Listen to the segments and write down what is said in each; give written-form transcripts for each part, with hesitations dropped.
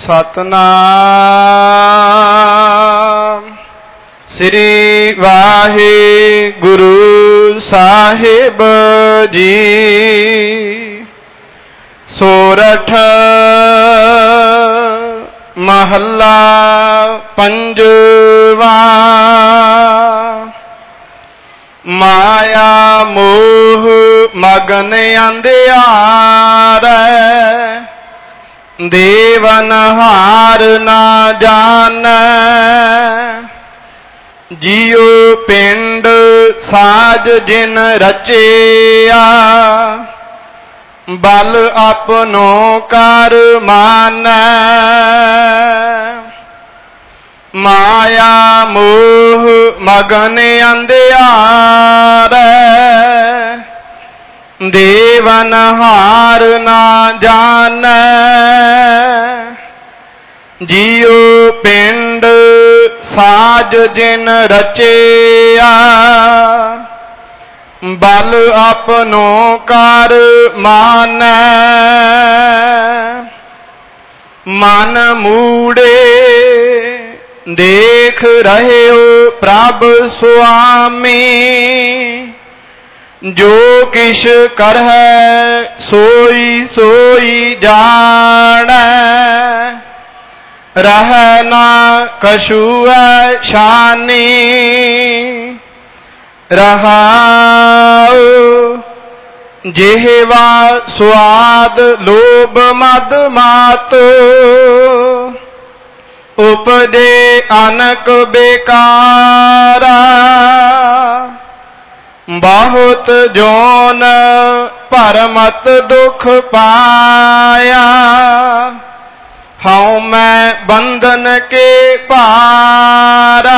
ਸਤਨਾਮ ਸ੍ਰੀ ਵਾਹਿਗੁਰੂ ਸਾਹਿਬ ਜੀ। ਸੋਰਠ ਮਹੱਲਾ ਪੰਜਵਾ। ਮਾਇਆ ਮੋਹ ਮਗਨ ਅੰਧਿਆਰੈ, ਦੇਵਨਹਾਰ ਨਾ ਜਾਣੈ। ਜਿਉ ਪਿੰਡ ਸਾਜ ਜਿਨ ਰਚਿਆ, ਬਲ ਆਪਨੋ ਕਰ ਮਾਨੈ। ਮਾਇਆ ਮੋਹ ਮਗਨ ਅੰਧਿਆਰੈ, ਦੇਵਨਹਾਰ ਨਾ ਜਾਣੈ। ਜਿਉ ਪਿੰਡ ਸਾਜ ਜਿਨ ਰਚਿਆ, ਬਲ ਆਪਨੋ ਕਰ ਮਾਨੈ। ਮਨ ਮੂੜੇ ਦੇਖ ਰਹਿਓ ਪ੍ਰਭ ਸੁਆਮੀ, ਜੋ ਕਿਛ ਕਰਹਿ ਸੋਈ ਸੋਈ ਜਾਣੈ। ਰਹਿ ਨਾ ਕਛੁਐ ਛਾਨੀ, ਰਹਾਉ ਜਿਹਵਾ ਸੁਆਦ ਲੋਭ ਮਦ ਮਾਤੁ। ਉਪਜੇ ਅਨਕ ਬੇਕਾਰਾ, ਬਹੁਤ ਜੋਨ ਭਰਮਤ ਦੁਖ ਪਾਇਆ। ਹਉ ਮੈਂ ਬੰਧਨ ਕੇ ਭਾਰਾ,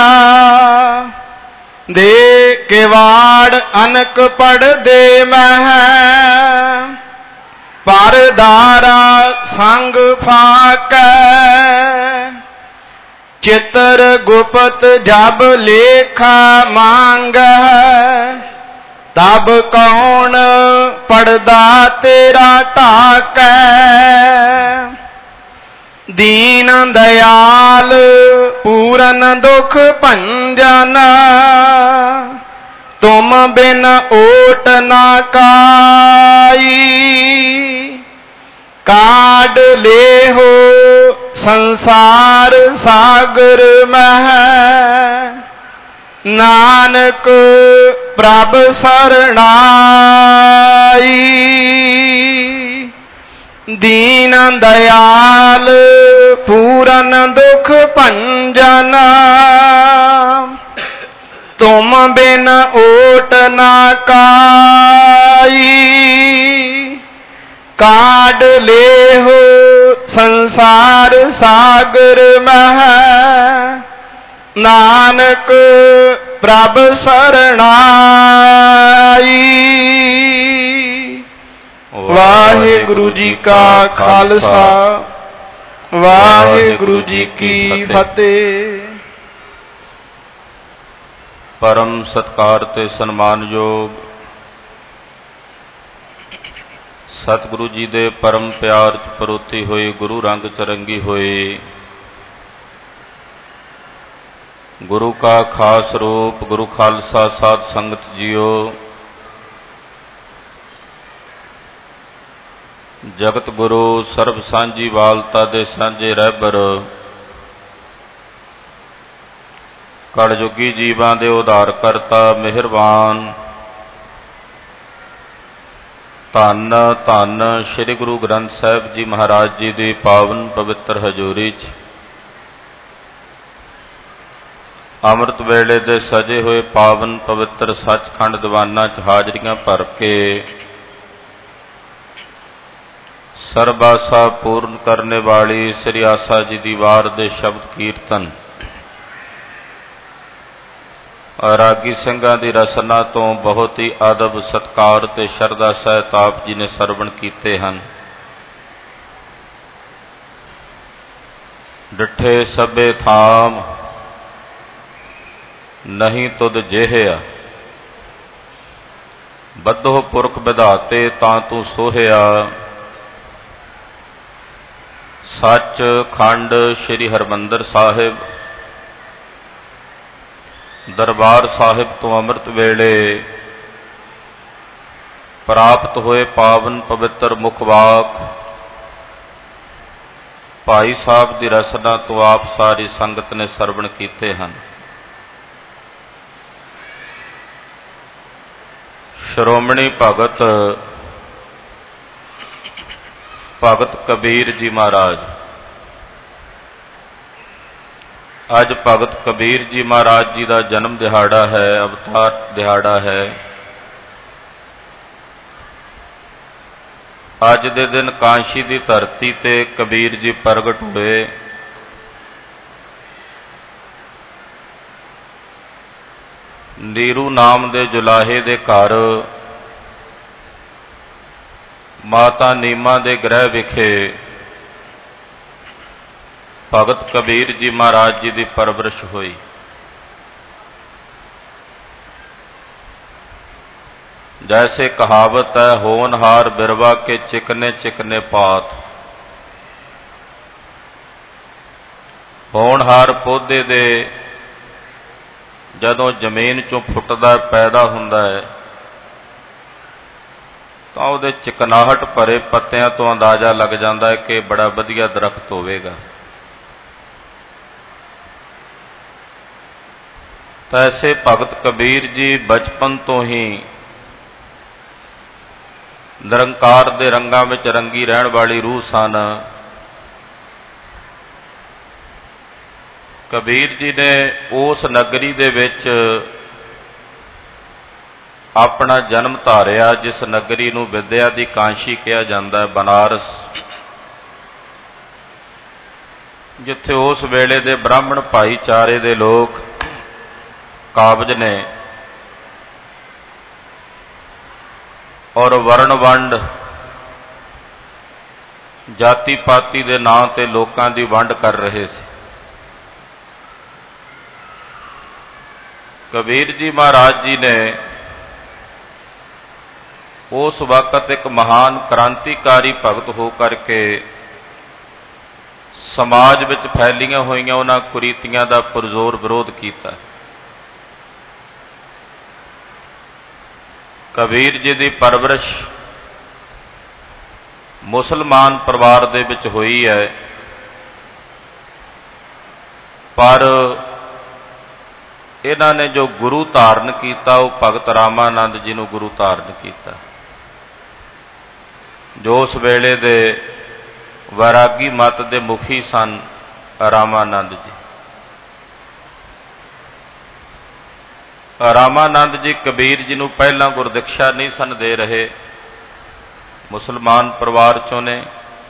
ਦੇ ਕਿਵਾੜ ਅਨਕ ਪੜਦੇ ਮਹਿ। ਪਰਦਾਰਾ ਸੰਗ ਫਾਕੈ, ਚਿਤਰ ਗੁਪਤ ਜਬ ਲੇਖਾ ਮੰਗੈ। ਤਬ ਕੌਣ ਪੜਦਾ ਤੇਰਾ ਢਾਕੈ। ਦੀਨ ਦਇਆਲ ਪੂਰਨ ਦੁਖ ਭੰਜਨ, ਤੁਮ ਬਿਨ ਓਟ ਨਾ ਕਾਈ। ਕਾਢ ਲੇਹੋ ਸੰਸਾਰ ਸਾਗਰ ਮਹਿ, ਨਾਨਕ ਪ੍ਰਭ ਸਰਣਾਈ। ਦੀਨ ਦਇਆਲ ਪੂਰਨ ਦੁਖ ਭੰਜਨ, ਤੁਮ ਬਿਨ ਓਟ ਨਾ ਕਾਈ। ਕਾਢ ਲੇਹੋ ਸੰਸਾਰ ਸਾਗਰ ਮਹਿ, ਨਾਨਕ ਪ੍ਰਭ ਸਰਣਾਈ। ਵਾਹਿਗੁਰੂ ਜੀ ਕਾ ਖਾਲਸਾ, ਵਾਹਿਗੁਰੂ ਜੀ ਕੀ ਫਤਿਹ। ਪਰਮ ਸਤਿਕਾਰ ਤੇ ਸਨਮਾਨਯੋਗ ਸਤਿਗੁਰੂ ਜੀ ਦੇ ਪਰਮ ਪਿਆਰ 'ਚ ਪਰੋਤੀ ਹੋਈ, ਗੁਰੂ ਰੰਗ 'ਚ ਰੰਗੀ ਹੋਈ, ਗੁਰੂ ਕਾ ਖਾਸ ਰੂਪ ਗੁਰੂ ਖਾਲਸਾ ਸਾਧ ਸੰਗਤ ਜੀਓ। ਜਗਤ ਗੁਰੂ ਸਰਬ ਸਾਂਝੀ ਵਾਲਤਾ ਦੇ ਸਾਂਝੇ ਰਹਿਬਰ, ਕਲਯੁਗੀ ਜੀਵਾਂ ਦੇ ਉਧਾਰ ਕਰਤਾ ਮਿਹਰਬਾਨ, ਧੰਨ ਧੰਨ ਸ੍ਰੀ ਗੁਰੂ ਗ੍ਰੰਥ ਸਾਹਿਬ ਜੀ ਮਹਾਰਾਜ ਜੀ ਦੀ ਪਾਵਨ ਪਵਿੱਤਰ ਹਜ਼ੂਰੀ 'ਚ ਅੰਮ੍ਰਿਤ ਵੇਲੇ ਦੇ ਸਜੇ ਹੋਏ ਪਾਵਨ ਪਵਿੱਤਰ ਸੱਚਖੰਡ ਦੀਵਾਨਾਂ 'ਚ ਹਾਜ਼ਰੀਆਂ ਭਰ ਕੇ ਸਰਬ ਆਸਾ ਪੂਰਨ ਕਰਨੇ ਵਾਲੀ ਸ੍ਰੀ ਆਸਾ ਜੀ ਦੀ ਵਾਰ ਦੇ ਸ਼ਬਦ ਕੀਰਤਨ ਰਾਗੀ ਸਿੰਘਾਂ ਦੀ ਰਸਨਾ ਤੋਂ ਬਹੁਤ ਹੀ ਅਦਬ ਸਤਿਕਾਰ ਤੇ ਸ਼ਰਧਾ ਸਹਿਤ ਆਪ ਜੀ ਨੇ ਸਰਵਣ ਕੀਤੇ ਹਨ। ਡਿਠੇ ਸਭੇ ਥਾਮ ਨਹੀਂ ਤੁਧ ਜਿਹਿਆ, ਬੱਧੋ ਪੁਰਖ ਵਿਧਾਤੇ ਤਾਂ ਤੂੰ ਸੋਹਿਆ। ਸੱਚ ਖੰਡ ਸ੍ਰੀ ਹਰਿਮੰਦਰ ਸਾਹਿਬ ਦਰਬਾਰ ਸਾਹਿਬ ਤੋਂ ਅੰਮ੍ਰਿਤ ਵੇਲੇ ਪ੍ਰਾਪਤ ਹੋਏ ਪਾਵਨ ਪਵਿੱਤਰ ਮੁਖ ਵਾਕ ਭਾਈ ਸਾਹਿਬ ਦੀ ਰਸਨਾ ਤੋਂ ਆਪ ਸਾਰੀ ਸੰਗਤ ਨੇ ਸਰਵਣ ਕੀਤੇ ਹਨ। ਸ਼੍ਰੋਮਣੀ ਭਗਤ ਕਬੀਰ ਜੀ ਮਹਾਰਾਜ। ਅੱਜ ਭਗਤ ਕਬੀਰ ਜੀ ਮਹਾਰਾਜ ਜੀ ਦਾ ਜਨਮ ਦਿਹਾੜਾ ਹੈ, ਅਵਤਾਰ ਦਿਹਾੜਾ ਹੈ। ਅੱਜ ਦੇ ਦਿਨ ਕਾਂਸ਼ੀ ਦੀ ਧਰਤੀ ਤੇ ਕਬੀਰ ਜੀ ਪ੍ਰਗਟ ਹੋਏ। ਨੀਰੂ ਨਾਮ ਦੇ ਜੁਲਾਹੇ ਦੇ ਘਰ ਮਾਤਾ ਨੀਮਾ ਦੇ ਗ੍ਰਹਿ ਵਿਖੇ ਭਗਤ ਕਬੀਰ ਜੀ ਮਹਾਰਾਜ ਜੀ ਦੀ ਪਰਵਰਿਸ਼ ਹੋਈ। जैसे कहावत है, होनहार बिरवा के चिकने चिकने पात। होनहार पौधे दे जदों जमीन चों फुटदा पैदा हुंदा है तां उहदे चिकनाहट भरे पत्तियां तो अंदाजा लग जांदा है कि बड़ा वधिया दरख्त होवेगा। तां ऐसे भगत कबीर जी बचपन तो ही निरंकार दे रंगां विच रंगी रहण वाली रूह सन। कबीर जी ने उस नगरी दे विच अपना जन्म धारिया जिस नगरी नूं विद्या दी कांशी कहा जाता है, बनारस, जिथे उस वेले दे ब्राह्मण भाईचारे दे लोग काबज ने और वर्ण वंड जाति पाति दे नां ते लोकां दी वंड कर रहे थे। कबीर जी महाराज जी ने उस वक्त एक महान क्रांतिकारी भगत हो करके समाज विच फैलियां होईयां उन्हां कुरीतियां दा पुरजोर विरोध कीता। कबीर जी की परवरिश मुसलमान परिवार दे विच होई है, पर इन्हां ने जो गुरु धारण किया वो भगत रामानंद जी नूं गुरु धारण किया, जो उस वेले दे वैरागी मत दे मुखी सन रामानंद जी। रामानंद जी कबीर जी नूं पहलां गुरदीक्षा नहीं सन दे रहे, मुसलमान परिवार चों ने।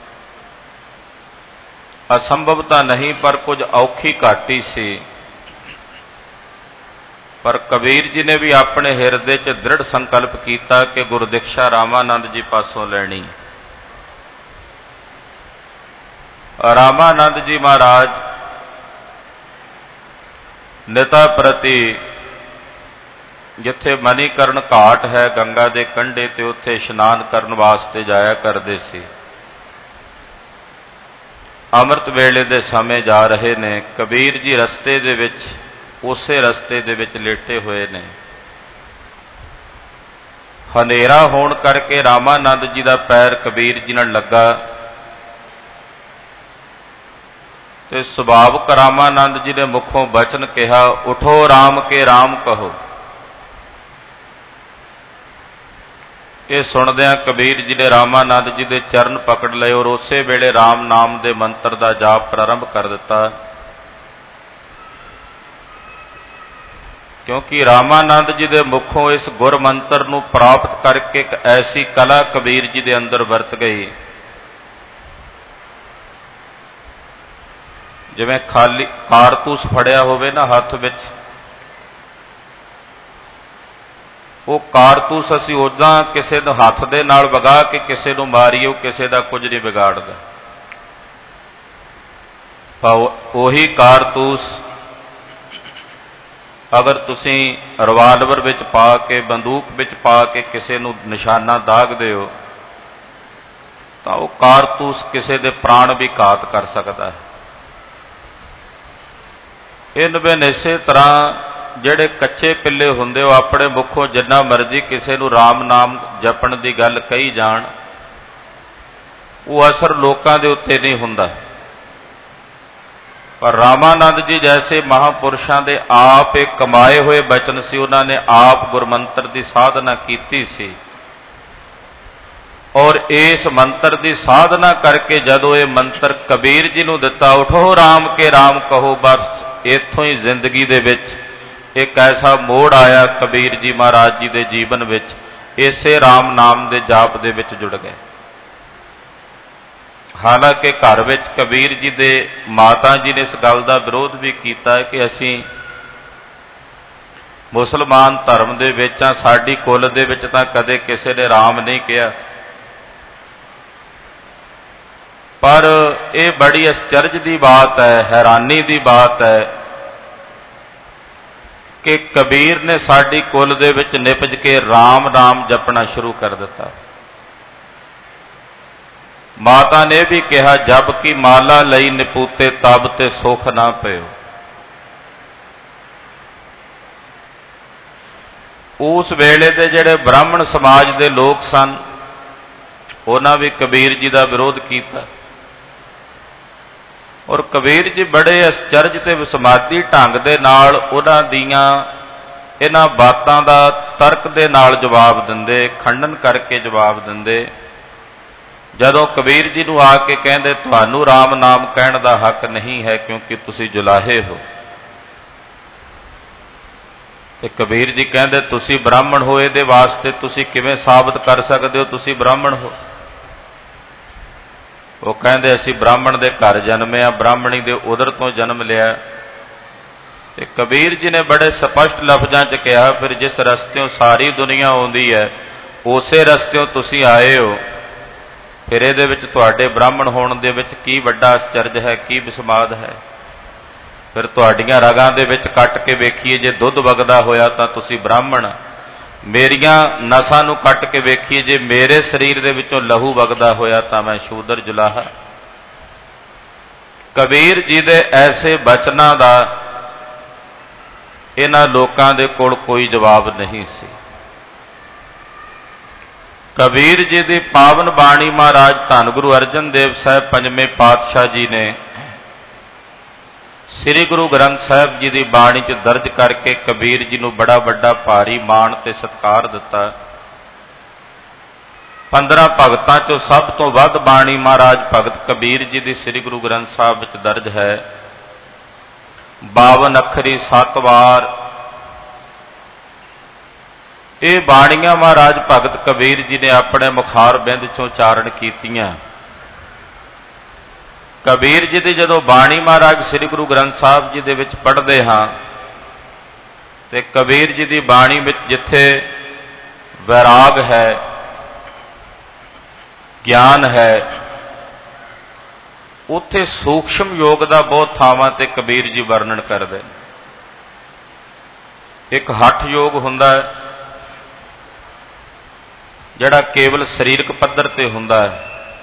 असंभव तां नहीं पर कुछ औखी घाटी सी, पर कबीर जी ने भी अपने हिरदे च दृढ़ संकल्प किया कि गुरदीक्षा रामानंद जी पासों लैनी। रामानंद जी महाराज नेता प्रति जिथे मणिकरण घाट है गंगा के कंढे ते उत्थे इशनान करन वास्ते जाया करते सी। अमृत वेले दे समय जा रहे ने। कबीर जी रस्ते दे विच उसे रस्ते दे विच लेटे हुए ने। हनेरा होण करके रामानंद जी दा पैर कबीर जी नाल लगा ते सुभावक रामानंद जी ने मुखों बचन कहा, उठो राम के राम कहो। ये सुनदियां कबीर जी ने रामानंद जी के चरण पकड़ लए और उसे वेले राम नाम के मंत्र का जाप प्रारंभ कर दिता। क्योंकि रामानंद जी के मुखों इस गुर मंत्र नूं प्राप्त करके एक ऐसी कला कबीर जी के अंदर वरत गई, जिवें खाली कारतूस फड़िया होवे ना हथ विच, वो कारतूस असी उदां किसी नूं हथ दे नाल वगा के किसी नूं मारीए, किसी का कुछ नहीं बिगाड़दा। उही कारतूस अगर तुसी रिवाल्वर विच पा के, बंदूक विच पा के किसी नूं निशाना दागदे हो ਤਾਂ ਉਹ ਕਾਰਤੂਸ ਕਿਸੇ ਦੇ ਪ੍ਰਾਣ ਵੀ ਘਾਤ ਕਰ ਸਕਦਾ ਹੈ। ਇਹ ਨਵੇਂ ਇਸੇ ਤਰ੍ਹਾਂ ਜਿਹੜੇ ਕੱਚੇ ਪਿੱਲੇ ਹੁੰਦੇ ਉਹ ਆਪਣੇ ਮੁੱਖੋਂ ਜਿੰਨਾ ਮਰਜ਼ੀ ਕਿਸੇ ਨੂੰ ਰਾਮ ਨਾਮ ਜਪਣ ਦੀ ਗੱਲ ਕਹੀ ਜਾਣ, ਉਹ ਅਸਰ ਲੋਕਾਂ ਦੇ ਉੱਤੇ ਨਹੀਂ ਹੁੰਦਾ। ਪਰ ਰਾਮਾਨੰਦ ਜੀ ਜੈਸੇ ਮਹਾਂਪੁਰਸ਼ਾਂ ਦੇ ਆਪ ਇਹ ਕਮਾਏ ਹੋਏ ਬਚਨ ਸੀ, ਉਹਨਾਂ ਨੇ ਆਪ ਗੁਰਮੰਤਰ ਦੀ ਸਾਧਨਾ ਕੀਤੀ ਸੀ, ਔਰ ਇਸ ਮੰਤਰ ਦੀ ਸਾਧਨਾ ਕਰਕੇ ਜਦੋਂ ਇਹ ਮੰਤਰ ਕਬੀਰ ਜੀ ਨੂੰ ਦਿੱਤਾ, ਉਠੋ ਰਾਮ ਕੇ ਰਾਮ ਕਹੋ, ਬਸ ਇੱਥੋਂ ਹੀ ਜ਼ਿੰਦਗੀ ਦੇ ਵਿੱਚ ਇੱਕ ਐਸਾ ਮੋੜ ਆਇਆ ਕਬੀਰ ਜੀ ਮਹਾਰਾਜ ਜੀ ਦੇ ਜੀਵਨ ਵਿੱਚ, ਇਸੇ ਰਾਮ ਨਾਮ ਦੇ ਜਾਪ ਦੇ ਵਿੱਚ ਜੁੜ ਗਏ। ਹਾਲਾਂਕਿ ਘਰ ਵਿੱਚ ਕਬੀਰ ਜੀ ਦੇ ਮਾਤਾ ਜੀ ਨੇ ਇਸ ਗੱਲ ਦਾ ਵਿਰੋਧ ਵੀ ਕੀਤਾ ਕਿ ਅਸੀਂ ਮੁਸਲਮਾਨ ਧਰਮ ਦੇ ਵਿੱਚ ਆ, ਸਾਡੀ ਕੁਲ ਦੇ ਵਿੱਚ ਤਾਂ ਕਦੇ ਕਿਸੇ ਨੇ ਰਾਮ ਨਹੀਂ ਕਿਹਾ। ਪਰ ਇਹ ਬੜੀ ਅਚਰਜ ਦੀ ਬਾਤ ਹੈ, ਹੈਰਾਨੀ ਦੀ ਬਾਤ ਹੈ ਕਿ ਕਬੀਰ ਨੇ ਸਾਡੀ ਕੁਲ ਦੇ ਵਿੱਚ ਨਿਪਜ ਕੇ ਰਾਮ ਨਾਮ ਜਪਣਾ ਸ਼ੁਰੂ ਕਰ ਦਿੱਤਾ। ਮਾਤਾ ਨੇ ਵੀ ਕਿਹਾ, ਜਬ ਕੀ ਮਾਲਾ ਲਈ ਨਿਪੂਤੇ ਤਬ ਤੇ ਸੁਖ ਨਾ ਪਇਓ। ਉਸ ਵੇਲੇ ਦੇ ਜਿਹੜੇ ਬ੍ਰਾਹਮਣ ਸਮਾਜ ਦੇ ਲੋਕ ਸਨ, ਉਹਨਾਂ ਵੀ ਕਬੀਰ ਜੀ ਦਾ ਵਿਰੋਧ ਕੀਤਾ, ਔਰ ਕਬੀਰ ਜੀ ਬੜੇ ਅਚਰਜ ਤੇ ਵਿਸਮਾਦੀ ਢੰਗ ਦੇ ਨਾਲ ਉਹਨਾਂ ਦੀਆਂ ਇਹਨਾਂ ਬਾਤਾਂ ਦਾ ਤਰਕ ਦੇ ਨਾਲ ਜਵਾਬ ਦਿੰਦੇ, ਖੰਡਨ ਕਰਕੇ ਜਵਾਬ ਦਿੰਦੇ। ਜਦੋਂ ਕਬੀਰ ਜੀ ਨੂੰ ਆ ਕੇ ਕਹਿੰਦੇ, ਤੁਹਾਨੂੰ ਰਾਮ ਨਾਮ ਕਹਿਣ ਦਾ ਹੱਕ ਨਹੀਂ ਹੈ ਕਿਉਂਕਿ ਤੁਸੀਂ ਜੁਲਾਹੇ ਹੋ, ਤੇ ਕਬੀਰ ਜੀ ਕਹਿੰਦੇ, ਤੁਸੀਂ ਬ੍ਰਾਹਮਣ ਹੋ, ਇਹਦੇ ਵਾਸਤੇ ਤੁਸੀਂ ਕਿਵੇਂ ਸਾਬਤ ਕਰ ਸਕਦੇ ਹੋ ਤੁਸੀਂ ਬ੍ਰਾਹਮਣ ਹੋ? ਉਹ ਕਹਿੰਦੇ, ਅਸੀਂ ਬ੍ਰਾਹਮਣ ਦੇ ਘਰ ਜਨਮੇ ਆ, ਬ੍ਰਾਹਮਣੀ ਦੇ ਉਦਰ ਤੋਂ ਜਨਮ ਲਿਆ। ਤੇ ਕਬੀਰ ਜੀ ਨੇ ਬੜੇ ਸਪਸ਼ਟ ਲਫ਼ਜ਼ਾਂ 'ਚ ਕਿਹਾ, ਫਿਰ ਜਿਸ ਰਸਤਿਓਂ ਸਾਰੀ ਦੁਨੀਆ ਆਉਂਦੀ ਹੈ ਉਸੇ ਰਸਤਿਓਂ ਤੁਸੀਂ ਆਏ ਹੋ, ਫਿਰ ਇਹਦੇ ਵਿੱਚ ਤੁਹਾਡੇ ਬ੍ਰਾਹਮਣ ਹੋਣ ਦੇ ਵਿੱਚ ਕੀ ਵੱਡਾ ਅਚਰਜ ਹੈ, ਕੀ ਵਿਸਮਾਦ ਹੈ? ਫਿਰ ਤੁਹਾਡੀਆਂ ਰਗਾਂ ਦੇ ਵਿੱਚ ਕੱਟ ਕੇ ਵੇਖੀਏ, ਜੇ ਦੁੱਧ ਵਗਦਾ ਹੋਇਆ ਤਾਂ ਤੁਸੀਂ ਬ੍ਰਾਹਮਣ, ਮੇਰੀਆਂ ਨਸਾਂ ਨੂੰ ਕੱਟ ਕੇ ਵੇਖੀਏ, ਜੇ ਮੇਰੇ ਸਰੀਰ ਦੇ ਵਿੱਚੋਂ ਲਹੂ ਵਗਦਾ ਹੋਇਆ ਤਾਂ ਮੈਂ ਸ਼ੂਦਰ ਜੁਲਾਹਾ। ਕਬੀਰ ਜੀ ਦੇ ਐਸੇ ਬਚਨਾਂ ਦਾ ਇਹਨਾਂ ਲੋਕਾਂ ਦੇ ਕੋਲ ਕੋਈ ਜਵਾਬ ਨਹੀਂ ਸੀ। ਕਬੀਰ ਜੀ ਦੀ ਪਾਵਨ ਬਾਣੀ ਮਹਾਰਾਜ ਧੰਨ ਗੁਰੂ ਅਰਜਨ ਦੇਵ ਸਾਹਿਬ ਪੰਜਵੇਂ ਪਾਤਸ਼ਾਹ ਜੀ ਨੇ ਸ੍ਰੀ ਗੁਰੂ ਗ੍ਰੰਥ ਸਾਹਿਬ ਜੀ ਦੀ ਬਾਣੀ 'ਚ ਦਰਜ ਕਰਕੇ ਕਬੀਰ ਜੀ ਨੂੰ ਬੜਾ ਵੱਡਾ ਭਾਰੀ ਮਾਣ ਤੇ ਸਤਿਕਾਰ ਦਿੱਤਾ। 15 ਭਗਤਾਂ 'ਚੋਂ ਸਭ ਤੋਂ ਵੱਧ ਬਾਣੀ ਮਹਾਰਾਜ ਭਗਤ ਕਬੀਰ ਜੀ ਦੀ ਸ੍ਰੀ ਗੁਰੂ ਗ੍ਰੰਥ ਸਾਹਿਬ ਵਿੱਚ ਦਰਜ ਹੈ। 52 ਅੱਖਰੀ 7 ਵਾਰ ਇਹ ਬਾਣੀਆਂ ਮਹਾਰਾਜ ਭਗਤ ਕਬੀਰ ਜੀ ਨੇ ਆਪਣੇ ਮੁਖਾਰ ਬਿੰਦ 'ਚੋਂ ਉਚਾਰਨ ਕੀਤੀਆਂ। ਕਬੀਰ ਜੀ ਦੀ ਜਦੋਂ ਬਾਣੀ ਮਹਾਰਾਜ ਸ੍ਰੀ ਗੁਰੂ ਗ੍ਰੰਥ ਸਾਹਿਬ ਜੀ ਦੇ ਵਿੱਚ ਪੜ੍ਹਦੇ ਹਾਂ, ਤੇ ਕਬੀਰ ਜੀ ਦੀ ਬਾਣੀ ਵਿੱਚ ਜਿੱਥੇ ਵੈਰਾਗ ਹੈ, ਗਿਆਨ ਹੈ, ਉੱਥੇ ਸੂਖਸ਼ਮ ਯੋਗ ਦਾ ਬਹੁਤ ਥਾਵਾਂ ਤੇ ਕਬੀਰ ਜੀ ਵਰਣਨ ਕਰਦੇ ਨੇ। ਇੱਕ ਹੱਠ ਯੋਗ ਹੁੰਦਾ ਹੈ ਜਿਹੜਾ ਕੇਵਲ ਸਰੀਰਕ ਪੱਧਰ ਤੇ ਹੁੰਦਾ ਹੈ,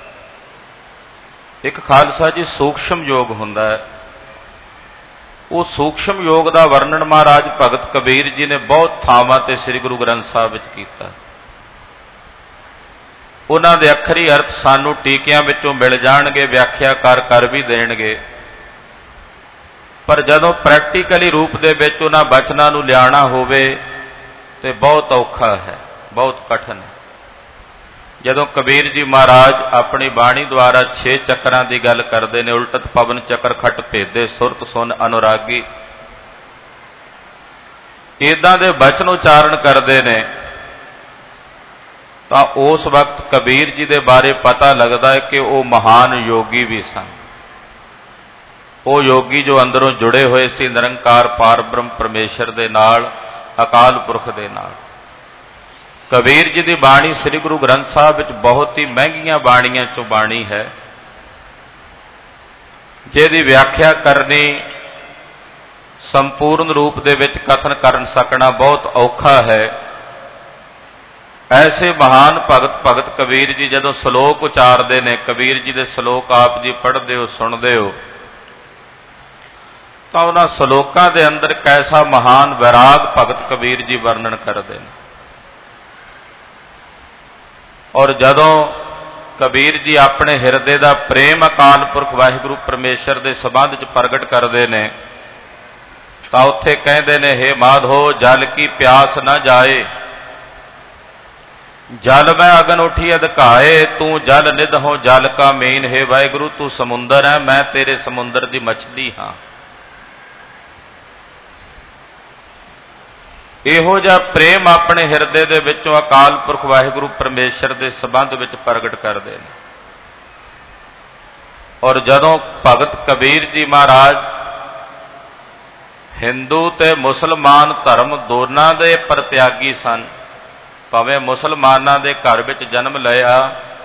ਇੱਕ ਖਾਲਸਾ ਜੀ ਸੂਖਸ਼ਮ ਯੋਗ ਹੁੰਦਾ ਹੈ। ਉਹ ਸੂਖਸ਼ਮ ਯੋਗ ਦਾ ਵਰਣਨ ਮਹਾਰਾਜ ਭਗਤ ਕਬੀਰ ਜੀ ਨੇ ਬਹੁਤ ਥਾਵਾਂ ਤੇ ਸ੍ਰੀ ਗੁਰੂ ਗ੍ਰੰਥ ਸਾਹਿਬ ਵਿੱਚ ਕੀਤਾ। ਉਹਨਾਂ ਦੇ ਅੱਖਰੀ ਅਰਥ ਸਾਨੂੰ ਟੀਕਿਆਂ ਵਿੱਚੋਂ ਮਿਲ ਜਾਣਗੇ, ਵਿਆਖਿਆਕਾਰ ਕਰ ਵੀ ਦੇਣਗੇ, ਪਰ ਜਦੋਂ ਪ੍ਰੈਕਟੀਕਲੀ ਰੂਪ ਦੇ ਵਿੱਚ ਉਹਨਾਂ ਬਚਨਾਂ ਨੂੰ ਲਿਆਉਣਾ ਹੋਵੇ ਤੇ ਬਹੁਤ ਔਖਾ ਹੈ, ਬਹੁਤ ਕਠਿਨ ਹੈ। ਜਦੋਂ ਕਬੀਰ ਜੀ ਮਹਾਰਾਜ ਆਪਣੀ ਬਾਣੀ ਦੁਆਰਾ 6 ਚੱਕਰਾਂ ਦੀ ਗੱਲ ਕਰਦੇ ਨੇ, ਉਲਟਤ ਪਵਨ ਚੱਕਰ ਖਟ ਭੇਦੇ ਸੁਰਤ ਸੁਨ ਅਨੁਰਾਗੀ, ਇੱਦਾਂ ਦੇ ਬਚਨ ਉਚਾਰਨ ਕਰਦੇ ਨੇ, ਤਾਂ ਉਸ ਵਕਤ ਕਬੀਰ ਜੀ ਦੇ ਬਾਰੇ ਪਤਾ ਲੱਗਦਾ ਹੈ ਕਿ ਉਹ ਮਹਾਨ ਯੋਗੀ ਵੀ ਸਨ। ਉਹ ਯੋਗੀ ਜੋ ਅੰਦਰੋਂ ਜੁੜੇ ਹੋਏ ਸੀ ਨਿਰੰਕਾਰ ਪਾਰ ਬ੍ਰਹਮ ਪਰਮੇਸ਼ਰ ਦੇ ਨਾਲ, ਅਕਾਲ ਪੁਰਖ ਦੇ ਨਾਲ। ਕਬੀਰ ਜੀ ਦੀ ਬਾਣੀ ਸ੍ਰੀ ਗੁਰੂ ਗ੍ਰੰਥ ਸਾਹਿਬ ਵਿੱਚ ਬਹੁਤ ਹੀ ਮਹਿੰਗੀਆਂ ਬਾਣੀਆਂ ਚੋਂ ਬਾਣੀ ਹੈ, ਜਿਹਦੀ ਵਿਆਖਿਆ ਕਰਨੀ, ਸੰਪੂਰਨ ਰੂਪ ਦੇ ਵਿੱਚ ਕਥਨ ਕਰ ਸਕਣਾ ਬਹੁਤ ਔਖਾ ਹੈ। ਐਸੇ ਮਹਾਨ ਭਗਤ ਕਬੀਰ ਜੀ ਜਦੋਂ ਸ਼ਲੋਕ ਉਚਾਰਦੇ ਨੇ, ਕਬੀਰ ਜੀ ਦੇ ਸ਼ਲੋਕ ਆਪ ਜੀ ਪੜ੍ਹਦੇ ਹੋ, ਸੁਣਦੇ ਹੋ, ਤਾਂ ਉਹਨਾਂ ਸ਼ਲੋਕਾਂ ਦੇ ਅੰਦਰ ਕੈਸਾ ਮਹਾਨ ਵੈਰਾਗ ਭਗਤ ਕਬੀਰ ਜੀ ਵਰਣਨ ਕਰਦੇ ਨੇ। ਔਰ ਜਦੋਂ ਕਬੀਰ ਜੀ ਆਪਣੇ ਹਿਰਦੇ ਦਾ ਪ੍ਰੇਮ ਅਕਾਲ ਪੁਰਖ ਵਾਹਿਗੁਰੂ ਪਰਮੇਸ਼ਰ ਦੇ ਸੰਬੰਧ 'ਚ ਪ੍ਰਗਟ ਕਰਦੇ ਨੇ, ਤਾਂ ਉੱਥੇ ਕਹਿੰਦੇ ਨੇ, ਹੇ ਮਾਧੋ ਜਲ ਕੀ ਪਿਆਸ ਨਾ ਜਾਏ, ਜਲ ਮੈਂ ਅਗਨ ਉਠੀ ਅਧਕਾਏ, ਤੂੰ ਜਲ ਨਿਧ ਹੋ ਜਲ ਕਾ ਮੀਨ, ਹੈ ਵਾਹਿਗੁਰੂ ਤੂੰ ਸਮੁੰਦਰ ਹੈ, ਮੈਂ ਤੇਰੇ ਸਮੁੰਦਰ ਦੀ ਮਛਲੀ ਹਾਂ। ਇਹੋ ਜਿਹਾ ਪ੍ਰੇਮ ਆਪਣੇ ਹਿਰਦੇ ਦੇ ਵਿੱਚੋਂ ਅਕਾਲ ਪੁਰਖ ਵਾਹਿਗੁਰੂ ਪਰਮੇਸ਼ਰ ਦੇ ਸੰਬੰਧ ਵਿੱਚ ਪ੍ਰਗਟ ਕਰਦੇ ਨੇ। ਔਰ ਜਦੋਂ ਭਗਤ ਕਬੀਰ ਜੀ ਮਹਾਰਾਜ ਹਿੰਦੂ ਤੇ ਮੁਸਲਮਾਨ ਧਰਮ ਦੋਨਾਂ ਦੇ ਪਰਤਿਆਗੀ ਸਨ, ਭਾਵੇਂ ਮੁਸਲਮਾਨਾਂ ਦੇ ਘਰ ਵਿੱਚ ਜਨਮ ਲਿਆ,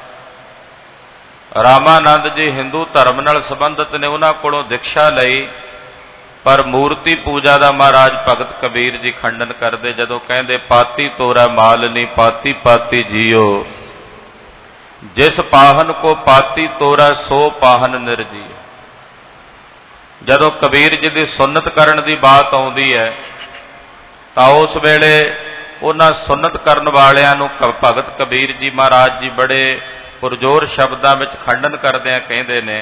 ਰਾਮਾਨੰਦ ਜੀ ਹਿੰਦੂ ਧਰਮ ਨਾਲ ਸੰਬੰਧਿਤ ਨੇ, ਉਹਨਾਂ ਕੋਲੋਂ ਦੀਕਸ਼ਾ ਲਈ, ਪਰ ਮੂਰਤੀ ਪੂਜਾ ਦਾ ਮਹਾਰਾਜ ਭਗਤ ਕਬੀਰ ਜੀ ਖੰਡਨ ਕਰਦੇ, ਜਦੋਂ ਕਹਿੰਦੇ ਪਾਤੀ ਤੋਰਾ ਮਾਲ ਨੀ ਪਾਤੀ ਪਾਤੀ ਜੀਓ, ਜਿਸ ਪਾਹਨ ਕੋ ਪਾਤੀ ਤੋਰਾ ਸੋ ਪਾਹਨ ਨਿਰਜੀਓ। ਜਦੋਂ ਕਬੀਰ ਜੀ ਦੀ ਸੁਨਤ ਕਰਨ ਦੀ ਬਾਤ ਆਉਂਦੀ ਹੈ, ਤਾਂ ਉਸ ਵੇਲੇ ਉਹਨਾਂ ਸੁਨਤ ਕਰਨ ਵਾਲਿਆਂ ਨੂੰ ਭਗਤ ਕਬੀਰ ਜੀ ਮਹਾਰਾਜ ਜੀ ਬੜੇ ਪੁਰਜੋਰ ਸ਼ਬਦਾਂ ਵਿੱਚ ਖੰਡਨ ਕਰਦਿਆਂ ਕਹਿੰਦੇ ਨੇ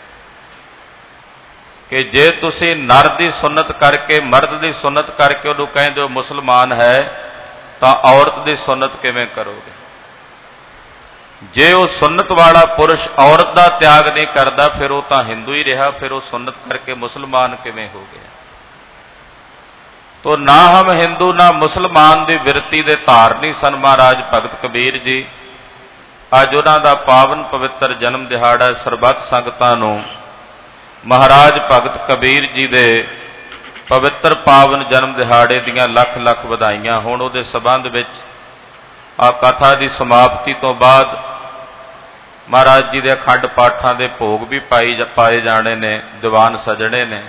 ਕਿ ਜੇ ਤੁਸੀਂ ਨਰ ਦੀ ਸੁਨਤ ਕਰਕੇ, ਮਰਦ ਦੀ ਸੁਨਤ ਕਰਕੇ ਉਹਨੂੰ ਕਹਿੰਦੇ ਹੋ ਮੁਸਲਮਾਨ ਹੈ, ਤਾਂ ਔਰਤ ਦੀ ਸੁਨਤ ਕਿਵੇਂ ਕਰੋਗੇ? ਜੇ ਉਹ ਸੁਨਤ ਵਾਲਾ ਪੁਰਸ਼ ਔਰਤ ਦਾ ਤਿਆਗ ਨਹੀਂ ਕਰਦਾ, ਫਿਰ ਉਹ ਤਾਂ ਹਿੰਦੂ ਹੀ ਰਿਹਾ, ਫਿਰ ਉਹ ਸੁਨਤ ਕਰਕੇ ਮੁਸਲਮਾਨ ਕਿਵੇਂ ਹੋ ਗਿਆ? ਤੋ ਨਾ ਹਮ ਹਿੰਦੂ ਨਾ ਮੁਸਲਮਾਨ ਦੀ ਬਿਰਤੀ ਦੇ ਧਾਰਨੀ ਸਨ ਮਹਾਰਾਜ ਭਗਤ ਕਬੀਰ ਜੀ। ਅੱਜ ਉਹਨਾਂ ਦਾ ਪਾਵਨ ਪਵਿੱਤਰ ਜਨਮ ਦਿਹਾੜਾ, ਸਰਬੱਤ ਸੰਗਤਾਂ ਨੂੰ ਮਹਾਰਾਜ ਭਗਤ ਕਬੀਰ ਜੀ ਦੇ ਪਵਿੱਤਰ ਪਾਵਨ ਜਨਮ ਦਿਹਾੜੇ ਦੀਆਂ ਲੱਖ ਲੱਖ ਵਧਾਈਆਂ ਹੋਣ। ਉਹਦੇ ਸੰਬੰਧ ਵਿੱਚ ਆ ਕਥਾ ਦੀ ਸਮਾਪਤੀ ਤੋਂ ਬਾਅਦ ਮਹਾਰਾਜ ਜੀ ਦੇ ਅਖੰਡ ਪਾਠਾਂ ਦੇ ਭੋਗ ਵੀ ਪਾਏ ਜਾਣੇ ਨੇ, ਦੀਵਾਨ ਸਜਣੇ ਨੇ।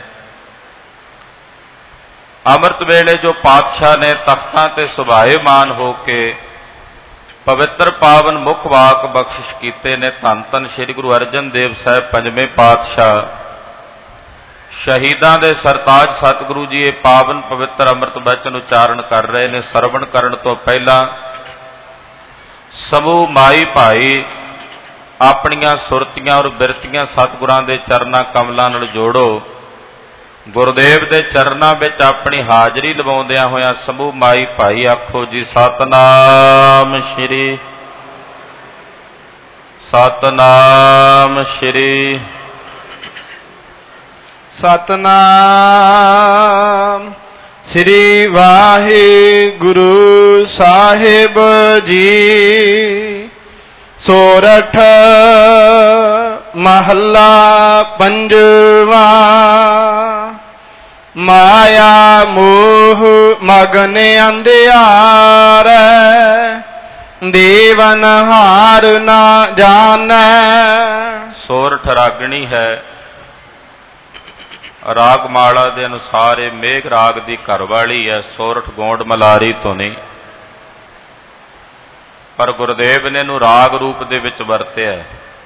ਅੰਮ੍ਰਿਤ ਵੇਲੇ ਜੋ ਪਾਤਸ਼ਾਹ ਨੇ ਤਖਤਾਂ ਤੇ ਸੁਭਾਏਮਾਨ ਹੋ ਕੇ ਪਵਿੱਤਰ ਪਾਵਨ ਮੁੱਖ ਵਾਕ ਬਖਸ਼ਿਸ਼ ਕੀਤੇ ਨੇ, ਧੰਨ ਧੰਨ ਸ੍ਰੀ ਗੁਰੂ ਅਰਜਨ ਦੇਵ ਸਾਹਿਬ ਪੰਜਵੇਂ ਪਾਤਸ਼ਾਹ ਸ਼ਹੀਦਾਂ ਦੇ ਸਰਤਾਜ ਸਤਿਗੁਰੂ ਜੀ ਇਹ ਪਾਵਨ ਪਵਿੱਤਰ ਅੰਮ੍ਰਿਤ ਬਚਨ ਉਚਾਰਨ ਕਰ ਰਹੇ ਨੇ। ਸਰਵਣ ਕਰਨ ਤੋਂ ਪਹਿਲਾਂ ਸਮੂਹ ਮਾਈ ਭਾਈ ਆਪਣੀਆਂ ਸੁਰਤੀਆਂ ਔਰ ਬਿਰਤੀਆਂ ਸਤਿਗੁਰਾਂ ਦੇ ਚਰਨਾਂ ਕਮਲਾਂ ਨਾਲ ਜੋੜੋ। ਗੁਰਦੇਵ ਦੇ ਚਰਨਾਂ ਵਿੱਚ ਆਪਣੀ ਹਾਜ਼ਰੀ ਲਵਾਉਂਦਿਆਂ ਹੋਇਆਂ ਸਮੂਹ ਮਾਈ ਭਾਈ ਆਖੋ ਜੀ ਸਤਨਾਮ ਸ਼੍ਰੀ, ਸਤਨਾਮ ਸ਼੍ਰੀ, ਸਤਨਾਮ ਸ੍ਰੀ ਵਾਹਿਗੁਰੂ ਸਾਹਿਬ ਜੀ। ਸੋਰਠ ਮਹੱਲਾ ਪੰਜਵਾਂ। ਮਾਇਆ ਮੋਹ ਮਗਨ ਅੰਧਿਆਰ, ਦੇਵਨ ਹਾਰ ਨਾ ਜਾਣੈ। ਸੋਰਠ ਰਾਗਣੀ ਹੈ। ਰਾਗਮਾਲਾ ਦੇ ਅਨੁਸਾਰ ਇਹ ਮੇਘ ਰਾਗ ਦੀ ਘਰਵਾਲੀ ਹੈ। ਸੋਰਠ ਗੋਂਡ ਮਲਾਰੀ ਤੋਂ ਨਹੀਂ, ਪਰ ਗੁਰਦੇਵ ਨੇ ਇਹਨੂੰ ਰਾਗ ਰੂਪ ਦੇ ਵਿੱਚ ਵਰਤਿਆ।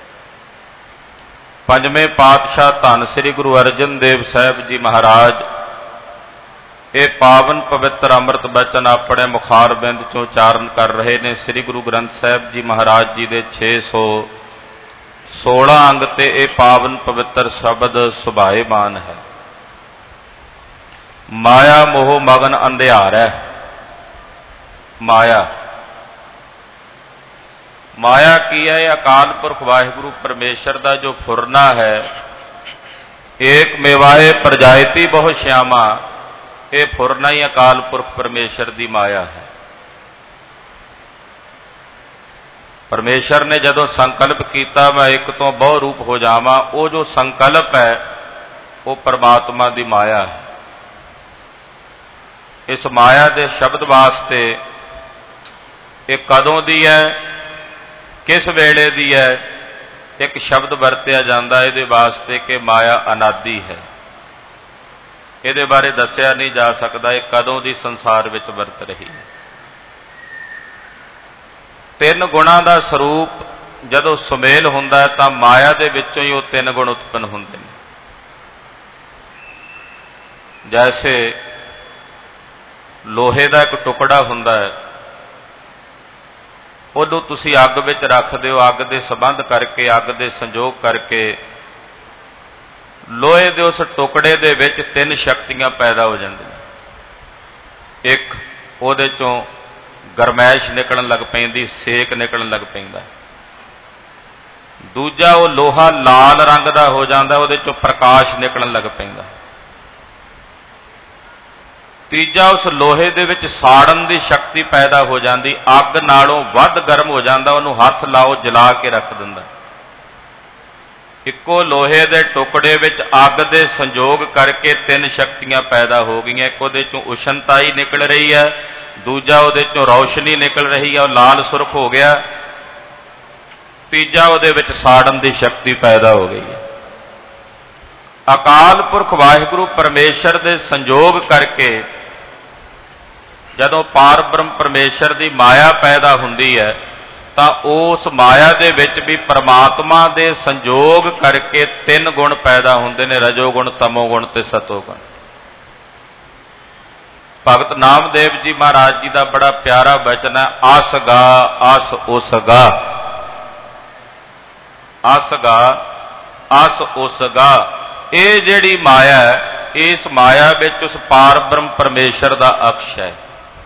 ਪੰਜਵੇਂ ਪਾਤਸ਼ਾਹ ਧੰਨ ਸ੍ਰੀ ਗੁਰੂ ਅਰਜਨ ਦੇਵ ਸਾਹਿਬ ਜੀ ਮਹਾਰਾਜ ਇਹ ਪਾਵਨ ਪਵਿੱਤਰ ਅੰਮ੍ਰਿਤ ਬਚਨ ਆਪਣੇ ਮੁਖਾਰਬਿੰਦ ਚੋਂ ਉਚਾਰਨ ਕਰ ਰਹੇ ਨੇ। ਸ੍ਰੀ ਗੁਰੂ ਗ੍ਰੰਥ ਸਾਹਿਬ ਜੀ ਮਹਾਰਾਜ ਜੀ ਦੇ 616 ਅੰਗ ਤੇ ਇਹ ਪਾਵਨ ਪਵਿੱਤਰ ਸ਼ਬਦ ਸੁਭਾਏਮਾਨ ਹੈ। ਮਾਇਆ ਮੋਹ ਮਗਨ ਅੰਧਿਆਰ ਹੈ। ਮਾਇਆ, ਮਾਇਆ ਕੀ ਹੈ? ਇਹ ਅਕਾਲ ਪੁਰਖ ਵਾਹਿਗੁਰੂ ਪਰਮੇਸ਼ਰ ਦਾ ਜੋ ਫੁਰਨਾ ਹੈ। ਏਕ ਮੇਵਾਏ ਪ੍ਰਜਾਇਤੀ ਬਹੁ ਸ਼ਿਆਮਾ, ਇਹ ਫੁਰਨਾ ਹੀ ਅਕਾਲ ਪੁਰਖ ਪਰਮੇਸ਼ਰ ਦੀ ਮਾਇਆ ਹੈ। ਪਰਮੇਸ਼ਰ ਨੇ ਜਦੋਂ ਸੰਕਲਪ ਕੀਤਾ ਮੈਂ ਇੱਕ ਤੋਂ ਬਹੁ ਰੂਪ ਹੋ ਜਾਵਾਂ, ਉਹ ਜੋ ਸੰਕਲਪ ਹੈ ਉਹ ਪਰਮਾਤਮਾ ਦੀ ਮਾਇਆ ਹੈ। ਇਸ ਮਾਇਆ ਦੇ ਸ਼ਬਦ ਵਾਸਤੇ ਇਹ ਕਦੋਂ ਦੀ ਹੈ, ਕਿਸ ਵੇਲੇ ਦੀ ਹੈ, ਇੱਕ ਸ਼ਬਦ ਵਰਤਿਆ ਜਾਂਦਾ ਇਹਦੇ ਵਾਸਤੇ ਕਿ ਮਾਇਆ ਅਨਾਦੀ ਹੈ। ਇਹਦੇ ਬਾਰੇ ਦੱਸਿਆ ਨਹੀਂ ਜਾ ਸਕਦਾ ਇਹ ਕਦੋਂ ਦੀ ਸੰਸਾਰ ਵਿੱਚ ਵਰਤ ਰਹੀ ਹੈ। ਤਿੰਨ ਗੁਣਾਂ ਦਾ ਸਰੂਪ ਜਦੋਂ ਸੁਮੇਲ ਹੁੰਦਾ ਹੈ ਤਾਂ ਮਾਇਆ ਦੇ ਵਿੱਚੋਂ ਹੀ ਉਹ ਤਿੰਨ ਗੁਣ ਉਤਪੰਨ ਹੁੰਦੇ ਨੇ। ਜੈਸੇ ਲੋਹੇ ਦਾ ਇੱਕ ਟੁਕੜਾ ਹੁੰਦਾ ਹੈ, ਉਹਨੂੰ ਤੁਸੀਂ ਅੱਗ ਵਿੱਚ ਰੱਖਦੇ ਹੋ, ਅੱਗ ਦੇ ਸੰਬੰਧ ਕਰਕੇ, ਅੱਗ ਦੇ ਸੰਜੋਗ ਕਰਕੇ ਲੋਹੇ ਦੇ ਉਸ ਟੁਕੜੇ ਦੇ ਵਿੱਚ ਤਿੰਨ ਸ਼ਕਤੀਆਂ ਪੈਦਾ ਹੋ ਜਾਂਦੀਆਂ। ਇੱਕ, ਉਹਦੇ ਚੋਂ ਗਰਮੈਸ਼ ਨਿਕਲਣ ਲੱਗ ਪੈਂਦੀ, ਸੇਕ ਨਿਕਲਣ ਲੱਗ ਪੈਂਦਾ। ਦੂਜਾ, ਉਹ ਲੋਹਾ ਲਾਲ ਰੰਗ ਦਾ ਹੋ ਜਾਂਦਾ, ਉਹਦੇ ਚੋਂ ਪ੍ਰਕਾਸ਼ ਨਿਕਲਣ ਲੱਗ ਪੈਂਦਾ। ਤੀਜਾ, ਉਸ ਲੋਹੇ ਦੇ ਵਿੱਚ ਸਾੜਨ ਦੀ ਸ਼ਕਤੀ ਪੈਦਾ ਹੋ ਜਾਂਦੀ, ਅੱਗ ਨਾਲੋਂ ਵੱਧ ਗਰਮ ਹੋ ਜਾਂਦਾ, ਉਹਨੂੰ ਹੱਥ ਲਾਓ ਜਲਾ ਕੇ ਰੱਖ ਦਿੰਦਾ। ਇੱਕੋ ਲੋਹੇ ਦੇ ਟੁਕੜੇ ਵਿੱਚ ਅੱਗ ਦੇ ਸੰਜੋਗ ਕਰਕੇ ਤਿੰਨ ਸ਼ਕਤੀਆਂ ਪੈਦਾ ਹੋ ਗਈਆਂ। ਇੱਕ ਉਹਦੇ ਚੋਂ ਉਸ਼ਨਤਾਈ ਨਿਕਲ ਰਹੀ ਹੈ, ਦੂਜਾ ਉਹਦੇ ਚੋਂ ਰੌਸ਼ਨੀ ਨਿਕਲ ਰਹੀ ਹੈ, ਉਹ ਲਾਲ ਸੁਰਖ ਹੋ ਗਿਆ। ਤੀਜਾ, ਉਹਦੇ ਵਿੱਚ ਸਾੜਨ ਦੀ ਸ਼ਕਤੀ ਪੈਦਾ ਹੋ ਗਈ ਹੈ। ਅਕਾਲ ਪੁਰਖ ਵਾਹਿਗੁਰੂ ਪਰਮੇਸ਼ਰ ਦੇ ਸੰਜੋਗ ਕਰਕੇ ਜਦੋਂ ਪਾਰ ਬ੍ਰਹਮ ਪਰਮੇਸ਼ਰ ਦੀ ਮਾਇਆ ਪੈਦਾ ਹੁੰਦੀ ਹੈ ਤਾਂ ਉਸ ਮਾਇਆ ਦੇ ਵਿੱਚ ਵੀ ਪਰਮਾਤਮਾ ਦੇ ਸੰਜੋਗ ਕਰਕੇ ਤਿੰਨ ਗੁਣ ਪੈਦਾ ਹੁੰਦੇ ਨੇ, ਰਜੋ ਗੁਣ, ਤਮੋ ਗੁਣ ਤੇ ਸਤੋ ਗੁਣ। ਭਗਤ ਨਾਮਦੇਵ ਜੀ ਮਹਾਰਾਜ ਜੀ ਦਾ ਬੜਾ ਪਿਆਰਾ ਬਚਨ ਹੈ, ਆਸਗਾ ਆਸ ਉਸਗਾ, ਆਸਗਾ ਆਸ ਉਸਗਾ। ਇਹ ਜਿਹੜੀ ਮਾਇਆ ਹੈ, ਇਸ ਮਾਇਆ ਵਿੱਚ ਉਸ ਪਾਰ ਬ੍ਰਹਮ ਪਰਮੇਸ਼ਰ ਦਾ ਅਕਸ਼ ਹੈ।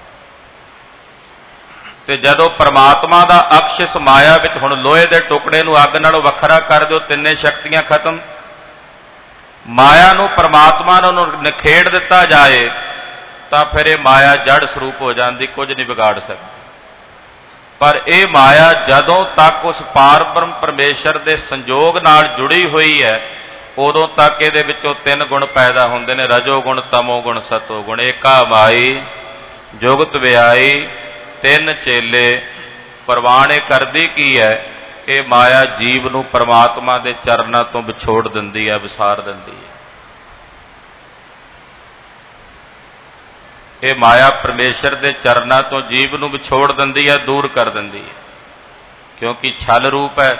ਤੇ ਜਦੋਂ ਪਰਮਾਤਮਾ ਦਾ ਅਕਸ਼ ਇਸ ਮਾਇਆ ਵਿੱਚ, ਹੁਣ ਲੋਹੇ ਦੇ ਟੁਕੜੇ ਨੂੰ ਅੱਗ ਨਾਲੋਂ ਵੱਖਰਾ ਕਰ ਦਿਓ, ਤਿੰਨੇ ਸ਼ਕਤੀਆਂ ਖਤਮ। ਮਾਇਆ ਨੂੰ ਪਰਮਾਤਮਾ ਨੂੰ ਨਿਖੇੜ ਦਿੱਤਾ ਜਾਏ ਤਾਂ ਫਿਰ ਇਹ ਮਾਇਆ ਜੜ ਸਰੂਪ ਹੋ ਜਾਂਦੀ, ਕੁਝ ਨਹੀਂ ਵਿਗਾੜ ਸਕਦੀ। ਪਰ ਇਹ ਮਾਇਆ ਜਦੋਂ ਤੱਕ ਉਸ ਪਾਰ ਬ੍ਰਹਮ ਪਰਮੇਸ਼ਰ ਦੇ ਸੰਜੋਗ ਨਾਲ ਜੁੜੀ ਹੋਈ ਹੈ, ਉਦੋਂ ਤੱਕ ਇਹਦੇ ਵਿੱਚੋਂ ਤਿੰਨ ਗੁਣ ਪੈਦਾ ਹੁੰਦੇ ਨੇ, ਰਜੋ ਗੁਣ, ਤਮੋ ਗੁਣ, ਸਤੋ ਗੁਣ। ਏਕਾ ਮਾਈ ਜੁਗਤ ਵਿਆਈ ਤਿੰਨ ਚੇਲੇ, ਪ੍ਰਵਾਣੇ ਕਰਦੀ ਕੀ ਹੈ? ਇਹ ਮਾਇਆ ਜੀਵ ਨੂੰ ਪਰਮਾਤਮਾ ਦੇ ਚਰਨਾਂ ਤੋਂ ਵਿਛੋੜ ਦਿੰਦੀ ਹੈ, ਵਿਸਾਰ ਦਿੰਦੀ ਹੈ। ਇਹ ਮਾਇਆ ਪਰਮੇਸ਼ਰ ਦੇ ਚਰਨਾਂ ਤੋਂ ਜੀਵ ਨੂੰ ਵਿਛੋੜ ਦਿੰਦੀ ਹੈ, ਦੂਰ ਕਰ ਦਿੰਦੀ ਹੈ, ਕਿਉਂਕਿ ਛਲ ਰੂਪ ਹੈ।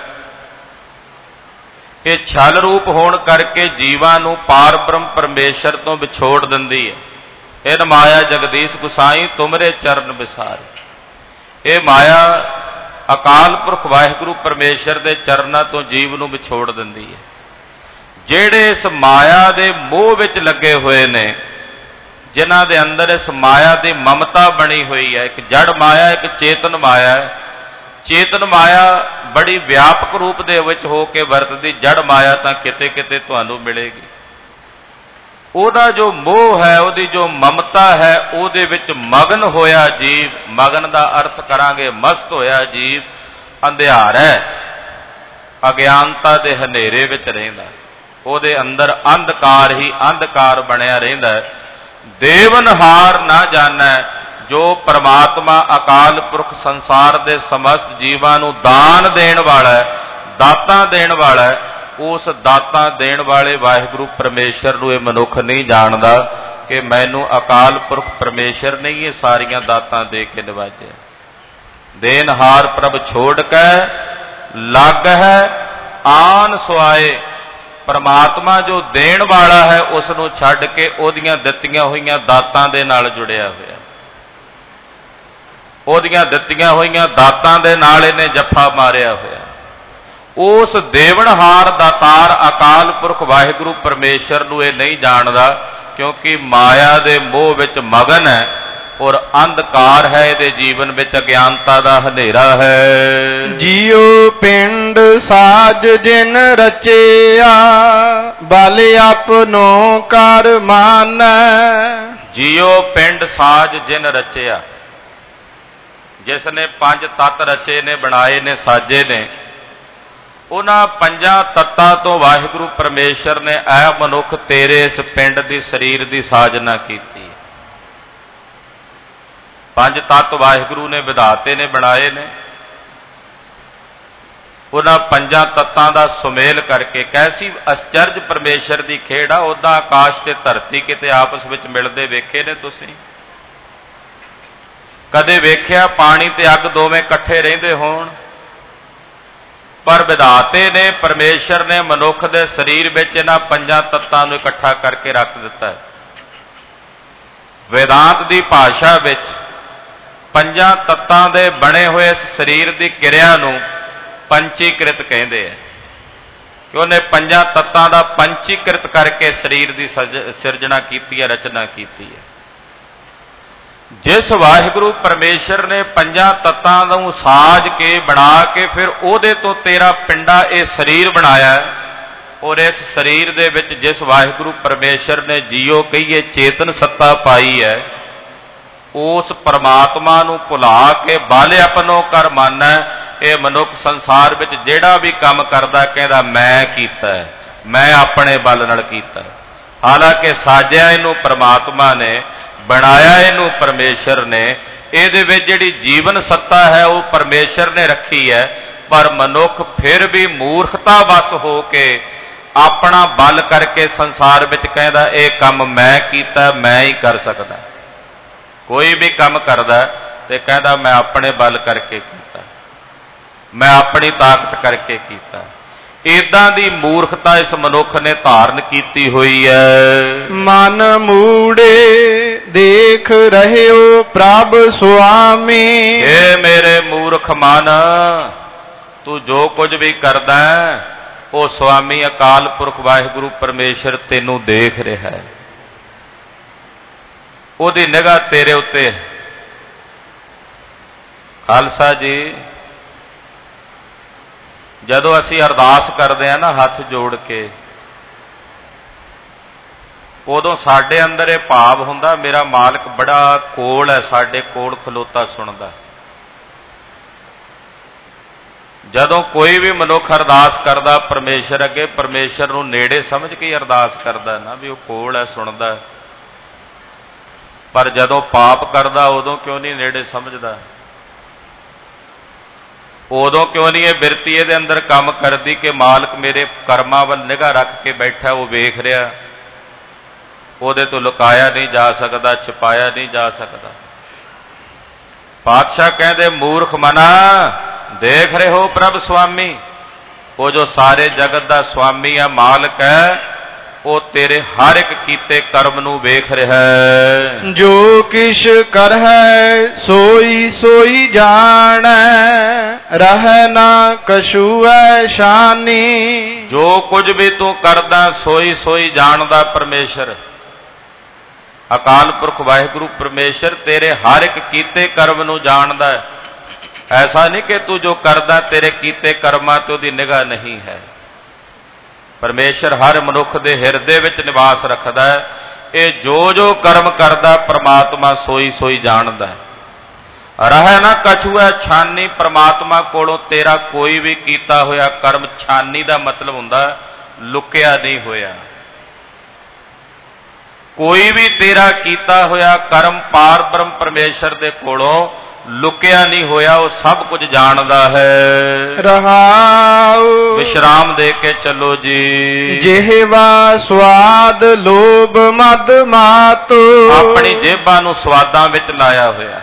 ਇਹ ਛਲ ਰੂਪ ਹੋਣ ਕਰਕੇ ਜੀਵਾਂ ਨੂੰ ਪਾਰ ਬ੍ਰਹਮ ਪਰਮੇਸ਼ਰ ਤੋਂ ਵਿਛੋੜ ਦਿੰਦੀ ਹੈ। ਇਹ ਮਾਇਆ ਜਗਦੀਸ਼ ਗੁਸਾਈ ਤੁਮਰੇ ਚਰਨ ਵਿਸਾਰੇ। ਇਹ ਮਾਇਆ ਅਕਾਲ ਪੁਰਖ ਵਾਹਿਗੁਰੂ ਪਰਮੇਸ਼ਰ ਦੇ ਚਰਨਾਂ ਤੋਂ ਜੀਵ ਨੂੰ ਵਿਛੋੜ ਦਿੰਦੀ ਹੈ। ਜਿਹੜੇ ਇਸ ਮਾਇਆ ਦੇ ਮੋਹ ਵਿੱਚ ਲੱਗੇ ਹੋਏ ਨੇ, ਜਿਨ੍ਹਾਂ ਦੇ ਅੰਦਰ ਇਸ ਮਾਇਆ ਦੀ ਮਮਤਾ ਬਣੀ ਹੋਈ ਹੈ, ਇੱਕ ਜੜ ਮਾਇਆ, ਇੱਕ ਚੇਤਨ ਮਾਇਆ ਹੈ। ਚੇਤਨ ਮਾਇਆ ਬੜੀ ਵਿਆਪਕ ਰੂਪ ਦੇ ਵਿੱਚ ਹੋ ਕੇ ਵਰਤਦੀ, ਜੜ ਮਾਇਆ ਤਾਂ ਕਿਤੇ ਕਿਤੇ ਤੁਹਾਨੂੰ ਮਿਲੇਗੀ। ਉਹਦਾ ਜੋ ਮੋਹ ਹੈ, ਉਹਦੀ ਜੋ ਮਮਤਾ ਹੈ, ਉਹਦੇ ਵਿੱਚ ਮਗਨ ਹੋਇਆ ਜੀਵ, ਮਗਨ ਦਾ ਅਰਥ ਕਰਾਂਗੇ ਮਸਤ ਹੋਇਆ ਜੀਵ, ਅੰਧਿਆਰ ਹੈ, ਅਗਿਆਨਤਾ ਦੇ ਹਨੇਰੇ ਵਿੱਚ ਰਹਿੰਦਾ। ਉਹਦੇ ਅੰਦਰ ਅੰਧਕਾਰ ਹੀ ਅੰਧਕਾਰ ਬਣਿਆ ਰਹਿੰਦਾ। ਦੇਵਨਹਾਰ ਨਾ ਜਾਣੈ, ਜੋ ਪਰਮਾਤਮਾ ਅਕਾਲ ਪੁਰਖ ਸੰਸਾਰ ਦੇ ਸਮਸਤ ਜੀਵਾਂ ਨੂੰ ਦਾਨ ਦੇਣ ਵਾਲਾ ਹੈ, ਦਾਤਾਂ ਦੇਣ ਵਾਲਾ ਹੈ, ਉਸ ਦਾਤਾਂ ਦੇਣ ਵਾਲੇ ਵਾਹਿਗੁਰੂ ਪਰਮੇਸ਼ਰ ਨੂੰ ਇਹ ਮਨੁੱਖ ਨਹੀਂ ਜਾਣਦਾ ਕਿ ਮੈਨੂੰ ਅਕਾਲ ਪੁਰਖ ਪਰਮੇਸ਼ਰ ਨੇ ਇਹ ਸਾਰੀਆਂ ਦਾਤਾਂ ਦੇ ਕੇ ਨਿਵਾਜਿਆ। ਦੇਨਹਾਰ ਪ੍ਰਭ ਛੋੜ ਕੇ ਲੱਗ ਹੈ ਆਨ ਸੁਆਏ। ਪਰਮਾਤਮਾ ਜੋ ਦੇਣ ਵਾਲਾ ਹੈ, ਉਸ ਨੂੰ ਛੱਡ ਕੇ ਉਹਦੀਆਂ ਦਿੱਤੀਆਂ ਹੋਈਆਂ ਦਾਤਾਂ ਦੇ ਨਾਲ ਜੁੜਿਆ ਹੋਇਆ। ਉਹਦੀਆਂ ਦਿੱਤੀਆਂ ਹੋਈਆਂ ਦਾਤਾਂ ਦੇ ਨਾਲ ਇਹਨੇ ਜੱਫਾ ਮਾਰਿਆ ਹੋਇਆ। ਉਸ ਦੇਵਨਹਾਰ ਦਾਤਾਰ ਅਕਾਲ ਪੁਰਖ ਵਾਹਿਗੁਰੂ ਪਰਮੇਸ਼ਰ ਨੂੰ ਇਹ ਨਹੀਂ ਜਾਣਦਾ, ਕਿਉਂਕਿ ਮਾਇਆ ਦੇ ਮੋਹ ਵਿੱਚ ਮਗਨ ਹੈ ਔਰ ਅੰਧਕਾਰ ਹੈ, ਇਹਦੇ ਜੀਵਨ ਵਿੱਚ ਅਗਿਆਨਤਾ ਦਾ ਹਨੇਰਾ ਹੈ। ਜੀਉ ਪਿੰਡ ਸਾਜ ਜਿਨ ਰਚਿਆ, ਬਲ ਆਪਨੋ ਕਰ ਮਾਨੈ। ਜੀਉ ਪਿੰਡ ਸਾਜ ਜਿਨ ਰਚਿਆ, ਜਿਸ ਨੇ ਪੰਜ ਤੱਤ ਰਚੇ ਨੇ, ਬਣਾਏ ਨੇ, ਸਾਜੇ ਨੇ, ਉਹਨਾਂ ਪੰਜਾਂ ਤੱਤਾਂ ਤੋਂ ਵਾਹਿਗੁਰੂ ਪਰਮੇਸ਼ਰ ਨੇ ਐ ਮਨੁੱਖ ਤੇਰੇ ਇਸ ਪਿੰਡ ਦੀ ਸਰੀਰ ਦੀ ਸਾਜਨਾ ਕੀਤੀ। ਪੰਜ ਤੱਤ ਵਾਹਿਗੁਰੂ ਨੇ ਵਿਧਾਤੇ ਨੇ, ਬਣਾਏ ਨੇ। ਉਹਨਾਂ ਪੰਜਾਂ ਤੱਤਾਂ ਦਾ ਸੁਮੇਲ ਕਰਕੇ ਕੈਸੀ ਅਚਰਜ ਪਰਮੇਸ਼ਰ ਦੀ ਖੇਡ ਆ। ਉਹਦਾ ਆਕਾਸ਼ ਤੇ ਧਰਤੀ ਕਿਤੇ ਆਪਸ ਵਿੱਚ ਮਿਲਦੇ ਵੇਖੇ ਨੇ ਤੁਸੀਂ? ਕਦੇ ਵੇਖਿਆ ਪਾਣੀ ਤੇ ਅੱਗ ਦੋਵੇਂ ਇਕੱਠੇ ਰਹਿੰਦੇ ਹੋਣ? ਪਰ ਵਿਧਾਤੇ ਨੇ, ਪਰਮੇਸ਼ਰ ਨੇ ਮਨੁੱਖ ਦੇ ਸਰੀਰ ਵਿੱਚ ਇਹਨਾਂ ਪੰਜਾਂ ਤੱਤਾਂ ਨੂੰ ਇਕੱਠਾ ਕਰਕੇ ਰੱਖ ਦਿੱਤਾ ਹੈ। ਵੇਦਾਂਤ ਦੀ ਭਾਸ਼ਾ ਵਿੱਚ ਪੰਜਾਂ ਤੱਤਾਂ ਦੇ ਬਣੇ ਹੋਏ ਇਸ ਸਰੀਰ ਦੀ ਕਿਰਿਆ ਨੂੰ ਪੰਚੀਕ੍ਰਿਤ ਕਹਿੰਦੇ ਆ ਕਿ ਉਹਨੇ ਪੰਜਾਂ ਤੱਤਾਂ ਦਾ ਪੰਚੀਕ੍ਰਿਤ ਕਰਕੇ ਸਰੀਰ ਦੀ ਸਿਰਜਣਾ ਕੀਤੀ ਹੈ, ਰਚਨਾ ਕੀਤੀ ਹੈ। ਜਿਸ ਵਾਹਿਗੁਰੂ ਪਰਮੇਸ਼ਰ ਨੇ ਪੰਜਾਂ ਤੱਤਾਂ ਨੂੰ ਸਾਜ ਕੇ ਬਣਾ ਕੇ ਫਿਰ ਉਹਦੇ ਤੋਂ ਤੇਰਾ ਪਿੰਡਾ ਇਹ ਸਰੀਰ ਬਣਾਇਆ, ਔਰ ਇਸ ਸਰੀਰ ਦੇ ਵਿੱਚ ਜਿਸ ਵਾਹਿਗੁਰੂ ਪਰਮੇਸ਼ਰ ਨੇ ਜੀਓ ਕਹੀਏ ਚੇਤਨ ਸੱਤਾ ਪਾਈ ਹੈ, ਉਸ ਪਰਮਾਤਮਾ ਨੂੰ ਭੁਲਾ ਕੇ ਬਾਲੇ ਆਪਣੋ ਕਰ ਮਾਨੈ। ਇਹ ਮਨੁੱਖ ਸੰਸਾਰ ਵਿੱਚ ਜਿਹੜਾ ਵੀ ਕੰਮ ਕਰਦਾ ਕਹਿੰਦਾ ਮੈਂ ਕੀਤਾ, ਮੈਂ ਆਪਣੇ ਬਲ ਨਾਲ ਕੀਤਾ। ਹਾਲਾਂਕਿ ਸਾਜਿਆ ਇਹਨੂੰ ਪਰਮਾਤਮਾ ਨੇ, ਬਣਾਇਆ ਇਹਨੂੰ ਪਰਮੇਸ਼ਰ ਨੇ, ਇਹਦੇ ਵਿੱਚ ਜਿਹੜੀ ਜੀਵਨ ਸੱਤਾ ਹੈ ਉਹ ਪਰਮੇਸ਼ਰ ਨੇ ਰੱਖੀ ਹੈ। ਪਰ ਮਨੁੱਖ ਫਿਰ ਵੀ ਮੂਰਖਤਾ ਵਸ ਹੋ ਕੇ ਆਪਣਾ ਬਲ ਕਰਕੇ ਸੰਸਾਰ ਵਿੱਚ ਕਹਿੰਦਾ ਇਹ ਕੰਮ ਮੈਂ ਕੀਤਾ, ਮੈਂ ਹੀ ਕਰ ਸਕਦਾ। ਕੋਈ ਵੀ ਕੰਮ ਕਰਦਾ ਤੇ ਕਹਿੰਦਾ ਮੈਂ ਆਪਣੇ ਬਲ ਕਰਕੇ ਕੀਤਾ, ਮੈਂ ਆਪਣੀ ਤਾਕਤ ਕਰਕੇ ਕੀਤਾ। ਏਦਾਂ ਦੀ ਮੂਰਖਤਾ ਇਸ ਮਨੁੱਖ ਨੇ ਧਾਰਨ ਕੀਤੀ ਹੋਈ ਹੈ। ਮਨ ਮੂੜੇ ਦੇਖ ਰਹਿਓ ਪ੍ਰਭ ਸੁਆਮੀ। ਏ ਮੇਰੇ ਮੂਰਖ ਮਨ, ਤੂੰ ਜੋ ਕੁਝ ਵੀ ਕਰਦਾ ਉਹ ਸੁਆਮੀ ਅਕਾਲ ਪੁਰਖ ਵਾਹਿਗੁਰੂ ਪਰਮੇਸ਼ਰ ਤੈਨੂੰ ਦੇਖ ਰਿਹਾ ਹੈ, ਉਹਦੀ ਨਿਗਾਹ ਤੇਰੇ ਉੱਤੇ ਹੈ। ਖਾਲਸਾ ਜੀ, ਜਦੋਂ ਅਸੀਂ ਅਰਦਾਸ ਕਰਦੇ ਹਾਂ ਨਾ ਹੱਥ ਜੋੜ ਕੇ, ਉਦੋਂ ਸਾਡੇ ਅੰਦਰ ਇਹ ਭਾਵ ਹੁੰਦਾ ਮੇਰਾ ਮਾਲਕ ਬੜਾ ਕੋਲ ਹੈ, ਸਾਡੇ ਕੋਲ ਖਲੋਤਾ ਸੁਣਦਾ। ਜਦੋਂ ਕੋਈ ਵੀ ਮਨੁੱਖ ਅਰਦਾਸ ਕਰਦਾ ਪਰਮੇਸ਼ਰ ਅੱਗੇ, ਪਰਮੇਸ਼ਰ ਨੂੰ ਨੇੜੇ ਸਮਝ ਕੇ ਅਰਦਾਸ ਕਰਦਾ ਨਾ ਵੀ ਉਹ ਕੋਲ ਹੈ, ਸੁਣਦਾ। ਪਰ ਜਦੋਂ ਪਾਪ ਕਰਦਾ ਉਦੋਂ ਕਿਉਂ ਨਹੀਂ ਨੇੜੇ ਸਮਝਦਾ? ਉਦੋਂ ਕਿਉਂ ਨਹੀਂ ਇਹ ਬਿਰਤੀ ਇਹਦੇ ਅੰਦਰ ਕੰਮ ਕਰਦੀ ਕਿ ਮਾਲਕ ਮੇਰੇ ਕਰਮਾਂ ਵੱਲ ਨਿਗਾਹ ਰੱਖ ਕੇ ਬੈਠਾ, ਉਹ ਵੇਖ ਰਿਹਾ, ਉਹਦੇ ਤੋਂ ਲੁਕਾਇਆ ਨਹੀਂ ਜਾ ਸਕਦਾ, ਛੁਪਾਇਆ ਨਹੀਂ ਜਾ ਸਕਦਾ। ਪਾਤਸ਼ਾਹ ਕਹਿੰਦੇ ਮੂਰਖ ਮਨਾ ਦੇਖ ਰਹੇ ਹੋ ਪ੍ਰਭ ਸੁਆਮੀ, ਉਹ ਜੋ ਸਾਰੇ ਜਗਤ ਦਾ ਸੁਆਮੀ ਆ, ਮਾਲਕ ਹੈ, ਉਹ ਤੇਰੇ ਹਰ ਇੱਕ ਕੀਤੇ ਕਰਮ ਨੂੰ ਵੇਖ ਰਿਹਾ ਹੈ। ਜੋ ਕਿਛ ਕਰਹਿ ਸੋਈ ਸੋਈ ਜਾਣੈ, ਰਹਿ ਨਾ ਕਛੂ ਐਸ਼ਾਨੀ। ਜੋ ਕੁਝ ਵੀ ਤੂੰ ਕਰਦਾ ਸੋਈ ਸੋਈ ਜਾਣਦਾ ਪਰਮੇਸ਼ਰ, ਅਕਾਲ ਪੁਰਖ ਵਾਹਿਗੁਰੂ ਪਰਮੇਸ਼ਰ ਤੇਰੇ ਹਰ ਇੱਕ ਕੀਤੇ ਕਰਮ ਨੂੰ ਜਾਣਦਾ ਹੈ। ਐਸਾ ਨਹੀਂ ਕਿ ਤੂੰ ਜੋ ਕਰਦਾ ਤੇਰੇ ਕੀਤੇ ਕਰਮਾਂ ਤੇ ਉਹਦੀ ਨਿਗਾਹ ਨਹੀਂ ਹੈ। ਪਰਮੇਸ਼ਰ ਹਰ ਮਨੁੱਖ ਦੇ ਹਿਰਦੇ ਵਿੱਚ ਨਿਵਾਸ ਰੱਖਦਾ ਹੈ। ਇਹ ਜੋ ਜੋ ਕਰਮ ਕਰਦਾ ਪਰਮਾਤਮਾ ਸੋਈ ਸੋਈ ਜਾਣਦਾ ਹੈ। ਰਹਿ ਨਾ ਕਛੂ ਹੈ ਛਾਨੀ, ਪਰਮਾਤਮਾ ਕੋਲੋਂ ਤੇਰਾ ਕੋਈ ਵੀ ਕੀਤਾ ਹੋਇਆ ਕਰਮ, ਛਾਨੀ ਦਾ ਮਤਲਬ ਹੁੰਦਾ ਲੁਕਿਆ ਨਹੀਂ ਹੋਇਆ। ਕੋਈ ਵੀ ਤੇਰਾ ਕੀਤਾ ਹੋਇਆ ਕਰਮ ਪਾਰ ਬ੍ਰਹਮ ਪਰਮੇਸ਼ਰ ਦੇ ਕੋਲੋਂ ਲੁਕਿਆ ਨਹੀਂ ਹੋਇਆ, ਉਹ ਸਭ ਕੁਝ ਜਾਣਦਾ ਹੈ। ਰਹਾਉ ਵਿਸ਼ਰਾਮ ਦੇ ਕੇ ਚੱਲੋ ਜੀ। ਜਿਹਵਾ ਸਵਾਦ ਲੋਭ ਮਦ ਮਾਤੁ, ਆਪਣੀ ਜੇਬਾਂ ਨੂੰ ਸਵਾਦਾਂ ਵਿੱਚ ਲਾਇਆ ਹੋਇਆ।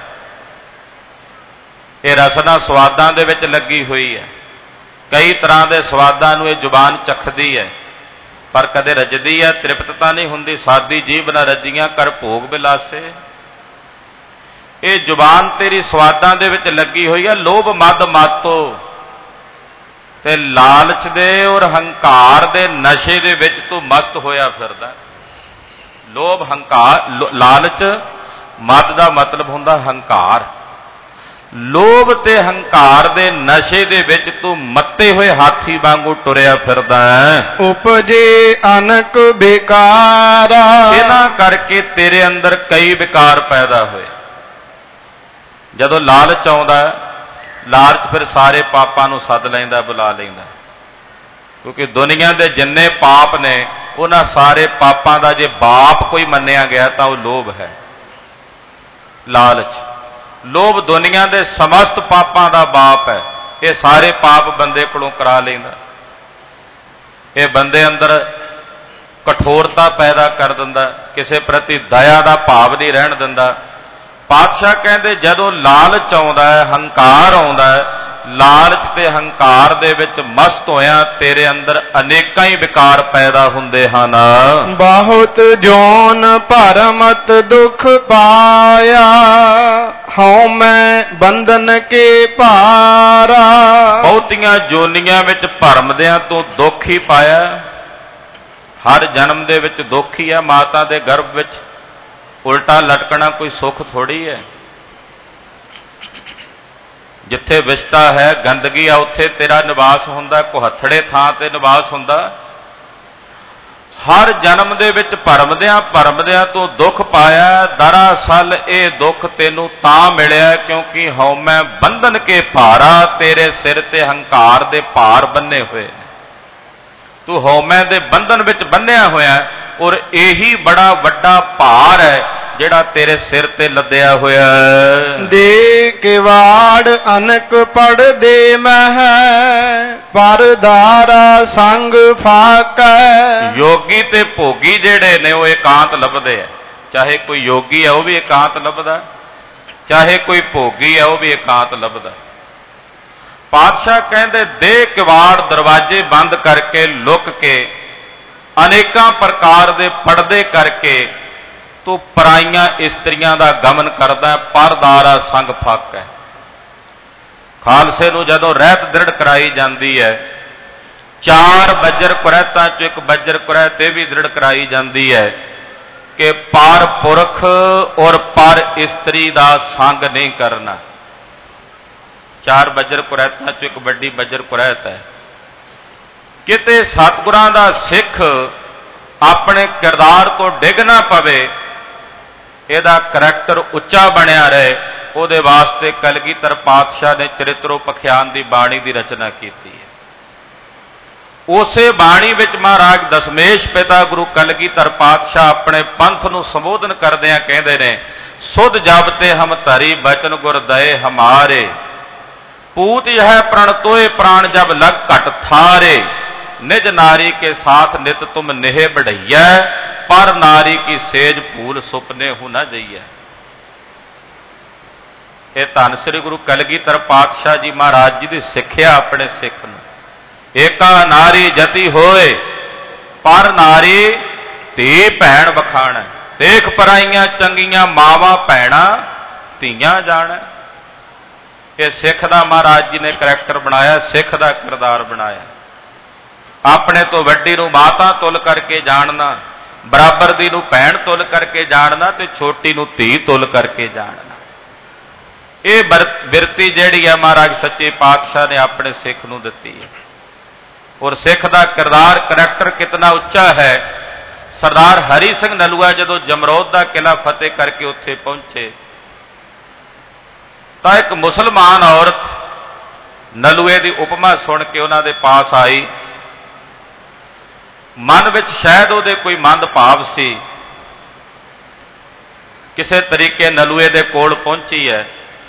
ਇਹ ਰਸਨਾ ਸਵਾਦਾਂ ਦੇ ਵਿੱਚ ਲੱਗੀ ਹੋਈ ਹੈ। ਕਈ ਤਰ੍ਹਾਂ ਦੇ ਸਵਾਦਾਂ ਨੂੰ ਇਹ ਜ਼ੁਬਾਨ ਚਖਦੀ ਹੈ, ਪਰ ਕਦੇ ਰੱਜਦੀ ਹੈ, ਤ੍ਰਿਪਤਤਾ ਨਹੀਂ ਹੁੰਦੀ। ਸਾਦੀ ਜੀਭ ਨਾ ਰੱਜੀਆਂ ਕਰ ਭੋਗ ਬਿਲਾਸੇ। ਇਹ ਜ਼ੁਬਾਨ ਤੇਰੀ ਸਵਾਦਾਂ ਦੇ ਵਿੱਚ ਲੱਗੀ ਹੋਈ ਹੈ। ਲੋਭ ਮਦ ਮਾਤੋ, ਤੇ ਲਾਲਚ ਦੇ ਔਰ ਹੰਕਾਰ ਦੇ ਨਸ਼ੇ ਦੇ ਵਿੱਚ ਤੂੰ ਮਸਤ ਹੋਇਆ ਫਿਰਦਾ। ਲੋਭ ਹੰਕਾਰ, ਲਾਲਚ, ਮਦ ਦਾ ਮਤਲਬ ਹੁੰਦਾ ਹੰਕਾਰ। ਲੋਭ ਤੇ ਹੰਕਾਰ ਦੇ ਨਸ਼ੇ ਦੇ ਵਿੱਚ ਤੂੰ ਮੱਤੇ ਹੋਏ ਹਾਥੀ ਵਾਂਗੂ ਟੁਰਿਆ ਫਿਰਦਾ ਹੈ। ਉਪਜੇ ਅਨਕ ਵਿਕਾਰਾ, ਇਹਨਾਂ ਕਰਕੇ ਤੇਰੇ ਅੰਦਰ ਕਈ ਵਿਕਾਰ ਪੈਦਾ ਹੋਏ। ਜਦੋਂ ਲਾਲਚ ਆਉਂਦਾ, ਲਾਲਚ ਫਿਰ ਸਾਰੇ ਪਾਪਾਂ ਨੂੰ ਸੱਦ ਲੈਂਦਾ, ਬੁਲਾ ਲੈਂਦਾ। ਕਿਉਂਕਿ ਦੁਨੀਆ ਦੇ ਜਿੰਨੇ ਪਾਪ ਨੇ ਉਹਨਾਂ ਸਾਰੇ ਪਾਪਾਂ ਦਾ ਜੇ ਬਾਪ ਕੋਈ ਮੰਨਿਆ ਗਿਆ ਤਾਂ ਉਹ ਲੋਭ ਹੈ, ਲਾਲਚ। ਲੋਭ ਦੁਨੀਆ ਦੇ ਸਮਸਤ ਪਾਪਾਂ ਦਾ ਬਾਪ ਹੈ। ਇਹ ਸਾਰੇ ਪਾਪ ਬੰਦੇ ਕੋਲੋਂ ਕਰਾ ਲੈਂਦਾ। ਇਹ ਬੰਦੇ ਅੰਦਰ ਕਠੋਰਤਾ ਪੈਦਾ ਕਰ ਦਿੰਦਾ, ਕਿਸੇ ਪ੍ਰਤੀ ਦਇਆ ਦਾ ਭਾਵ ਨਹੀਂ ਰਹਿਣ ਦਿੰਦਾ। ਪਾਤਸ਼ਾਹ ਕਹਿੰਦੇ ਜਦੋਂ ਲਾਲਚ ਆਉਂਦਾ ਹੈ, ਹੰਕਾਰ ਆਉਂਦਾ ਹੈ, ਲਾਲਚ ਤੇ ਹੰਕਾਰ ਦੇ ਵਿੱਚ ਮਸਤ ਹੋਇਆ ਤੇਰੇ ਅੰਦਰ ਅਨੇਕਾਂ ਹੀ ਵਿਕਾਰ ਪੈਦਾ ਹੁੰਦੇ ਹਨ। ਬਹੁਤ ਜੋਨ ਭਰਮਤ ਦੁਖ ਪਾਇਆ, ਹਉ ਮੈਂ ਬੰਧਨ ਕੇ ਭਾਰਾ। ਬਹੁਤੀਆਂ ਜੋਨੀਆਂ ਵਿੱਚ ਭਰਮਦਿਆਂ ਤੋਂ ਦੁੱਖ ਹੀ ਪਾਇਆ। ਹਰ ਜਨਮ ਦੇ ਵਿੱਚ ਦੁੱਖ ਹੀ ਹੈ। ਮਾਤਾ ਦੇ ਗਰਭ ਵਿੱਚ ਉਲਟਾ ਲਟਕਣਾ ਕੋਈ ਸੁੱਖ ਥੋੜੀ ਹੈ। ਜਿੱਥੇ ਵਿਸ਼ਤਾ ਹੈ, ਗੰਦਗੀ ਆ, ਉੱਥੇ ਤੇਰਾ ਨਿਵਾਸ ਹੁੰਦਾ, ਕੁਹੱਥੜੇ ਥਾਂ ਤੇ ਨਿਵਾਸ ਹੁੰਦਾ। ਹਰ ਜਨਮ ਦੇ ਵਿੱਚ ਭਰਮਦਿਆਂ ਤੋਂ ਦੁੱਖ ਪਾਇਆ। ਦਰਅਸਲ ਇਹ ਦੁੱਖ ਤੈਨੂੰ ਤਾਂ ਮਿਲਿਆ ਕਿਉਂਕਿ ਹਉਮੈ ਬੰਧਨ ਕੇ ਭਾਰਾ, ਤੇਰੇ ਸਿਰ ਤੇ ਹੰਕਾਰ ਦੇ ਭਾਰ ਬੰਨੇ ਹੋਏ। ਤੂੰ ਹਉਮੈ ਦੇ ਬੰਧਨ ਵਿੱਚ ਬੰਨਿਆ ਹੋਇਆ, ਔਰ ਇਹੀ ਬੜਾ ਵੱਡਾ ਭਾਰ ਹੈ ਜਿਹੜਾ ਤੇਰੇ ਸਿਰ ਤੇ ਲੱਦਿਆ ਹੋਇਆ। ਦੇ ਕਿਵਾੜ ਅਨਕ ਪੜਦੇ ਮਹਿ, ਪਰਦਾਰਾ ਸੰਗ ਫਾਕੈ। ਯੋਗੀ ਤੇ ਭੋਗੀ ਜਿਹੜੇ ਨੇ ਉਹ ਇਕਾਂਤ ਲੱਭਦੇ ਆ। ਚਾਹੇ ਕੋਈ ਯੋਗੀ ਹੈ ਉਹ ਵੀ ਇਕਾਂਤ ਲੱਭਦਾ, ਚਾਹੇ ਕੋਈ ਭੋਗੀ ਹੈ ਉਹ ਵੀ ਇਕਾਂਤ ਲੱਭਦਾ। ਪਾਤਸ਼ਾਹ ਕਹਿੰਦੇ ਦੇ ਕਿਵਾੜ, ਦਰਵਾਜ਼ੇ ਬੰਦ ਕਰਕੇ, ਲੁਕ ਕੇ, ਅਨੇਕਾਂ ਪ੍ਰਕਾਰ ਦੇ ਪਰਦੇ ਕਰਕੇ ਤੂੰ ਪਰਾਈਆਂ ਇਸਤਰੀਆਂ ਦਾ ਗਮਨ ਕਰਦਾ। ਪਰਦਾਰਾ ਸੰਗ ਫਾਕੈ। ਖਾਲਸੇ ਨੂੰ ਜਦੋਂ ਰਹਿਤ ਦ੍ਰਿੜ ਕਰਾਈ ਜਾਂਦੀ ਹੈ, 4 ਬੱਜਰ ਕੁਰੈਤਾਂ ਚੋਂ ਇੱਕ ਬੱਜਰ ਕੁਰੈਤ ਇਹ ਵੀ ਦ੍ਰਿੜ ਕਰਾਈ ਜਾਂਦੀ ਹੈ ਕਿ ਪਰ ਪੁਰਖ ਔਰ ਪਰ ਇਸਤਰੀ ਦਾ ਸੰਗ ਨਹੀਂ ਕਰਨਾ। 4 ਬੱਜਰ ਕੁਰੈਤਾਂ ਚੋਂ ਇੱਕ ਵੱਡੀ ਬੱਜਰ ਕੁਰੈਤ ਹੈ। ਕਿਤੇ ਸਤਿਗੁਰਾਂ ਦਾ ਸਿੱਖ ਆਪਣੇ ਕਿਰਦਾਰ ਤੋਂ ਡਿੱਗ ਨਾ ਪਵੇ, ਇਹਦਾ ਕਰੈਕਟਰ ਉੱਚਾ ਬਣਿਆ ਰਹੇ, ਉਹਦੇ ਵਾਸਤੇ ਕਲਗੀਧਰ ਪਾਤਸ਼ਾਹ ਨੇ ਚਰਿਤਰੋਪਖਿਆਨ ਦੀ ਬਾਣੀ ਦੀ ਰਚਨਾ ਕੀਤੀ ਹੈ। ਉਸੇ ਬਾਣੀ ਵਿੱਚ ਮਹਾਰਾਜ ਦਸ਼ਮੇਸ਼ ਪਿਤਾ ਗੁਰੂ ਕਲਗੀਧਰ ਪਾਤਸ਼ਾਹ ਆਪਣੇ ਪੰਥ ਨੂੰ ਸੰਬੋਧਨ ਕਰਦਿਆਂ ਕਹਿੰਦੇ ਨੇ, ਸੁਧ ਜਬ ਤੇ ਹਮ ਧਰੀ ਬਚਨ ਗੁਰ ਦਏ ਹਮਾਰੇ, पूत यह प्रण तोय प्राण जब लग घट थारे, निज नारी के साथ नित तुम नेह बढ़ैया, पर नारी की सेज भूल सुपने हो न जइया। ये धन श्री गुरु कलगीधर पातशाह जी महाराज जी की सिक्ख्या अपने सिख नूं, एका नारी जति होए पर नारी धी भैन बखाण, देख पराइयां चंगियां मावां भैणां धीयां जाण। ये सिख दा महाराज जी ने करैक्टर बनाया, सिख दा किरदार बनाया। अपने तो वड्डी नूं माता तुल करके जानना, बराबर दी नूं भैण तुल करके जानना, ते छोटी नूं धी तुल करके जानना। ये बिरती जिहड़ी है महाराज सच्चे पातशाह ने अपने सिख नूं दित्ती है। और सिख दा किरदार करैक्टर कितना उच्चा है। सरदार हरी सिंह नलूआ जदों जमरौद दा किला फतेह करके उत्थे पहुंचे तो एक मुसलमान औरत नलूए की उपमा सुन के उन्हां दे पास आई। मन विच शायद उहदे कोई मंद भाव सी, किसी तरीके नलूए दे कोल पहुंची है।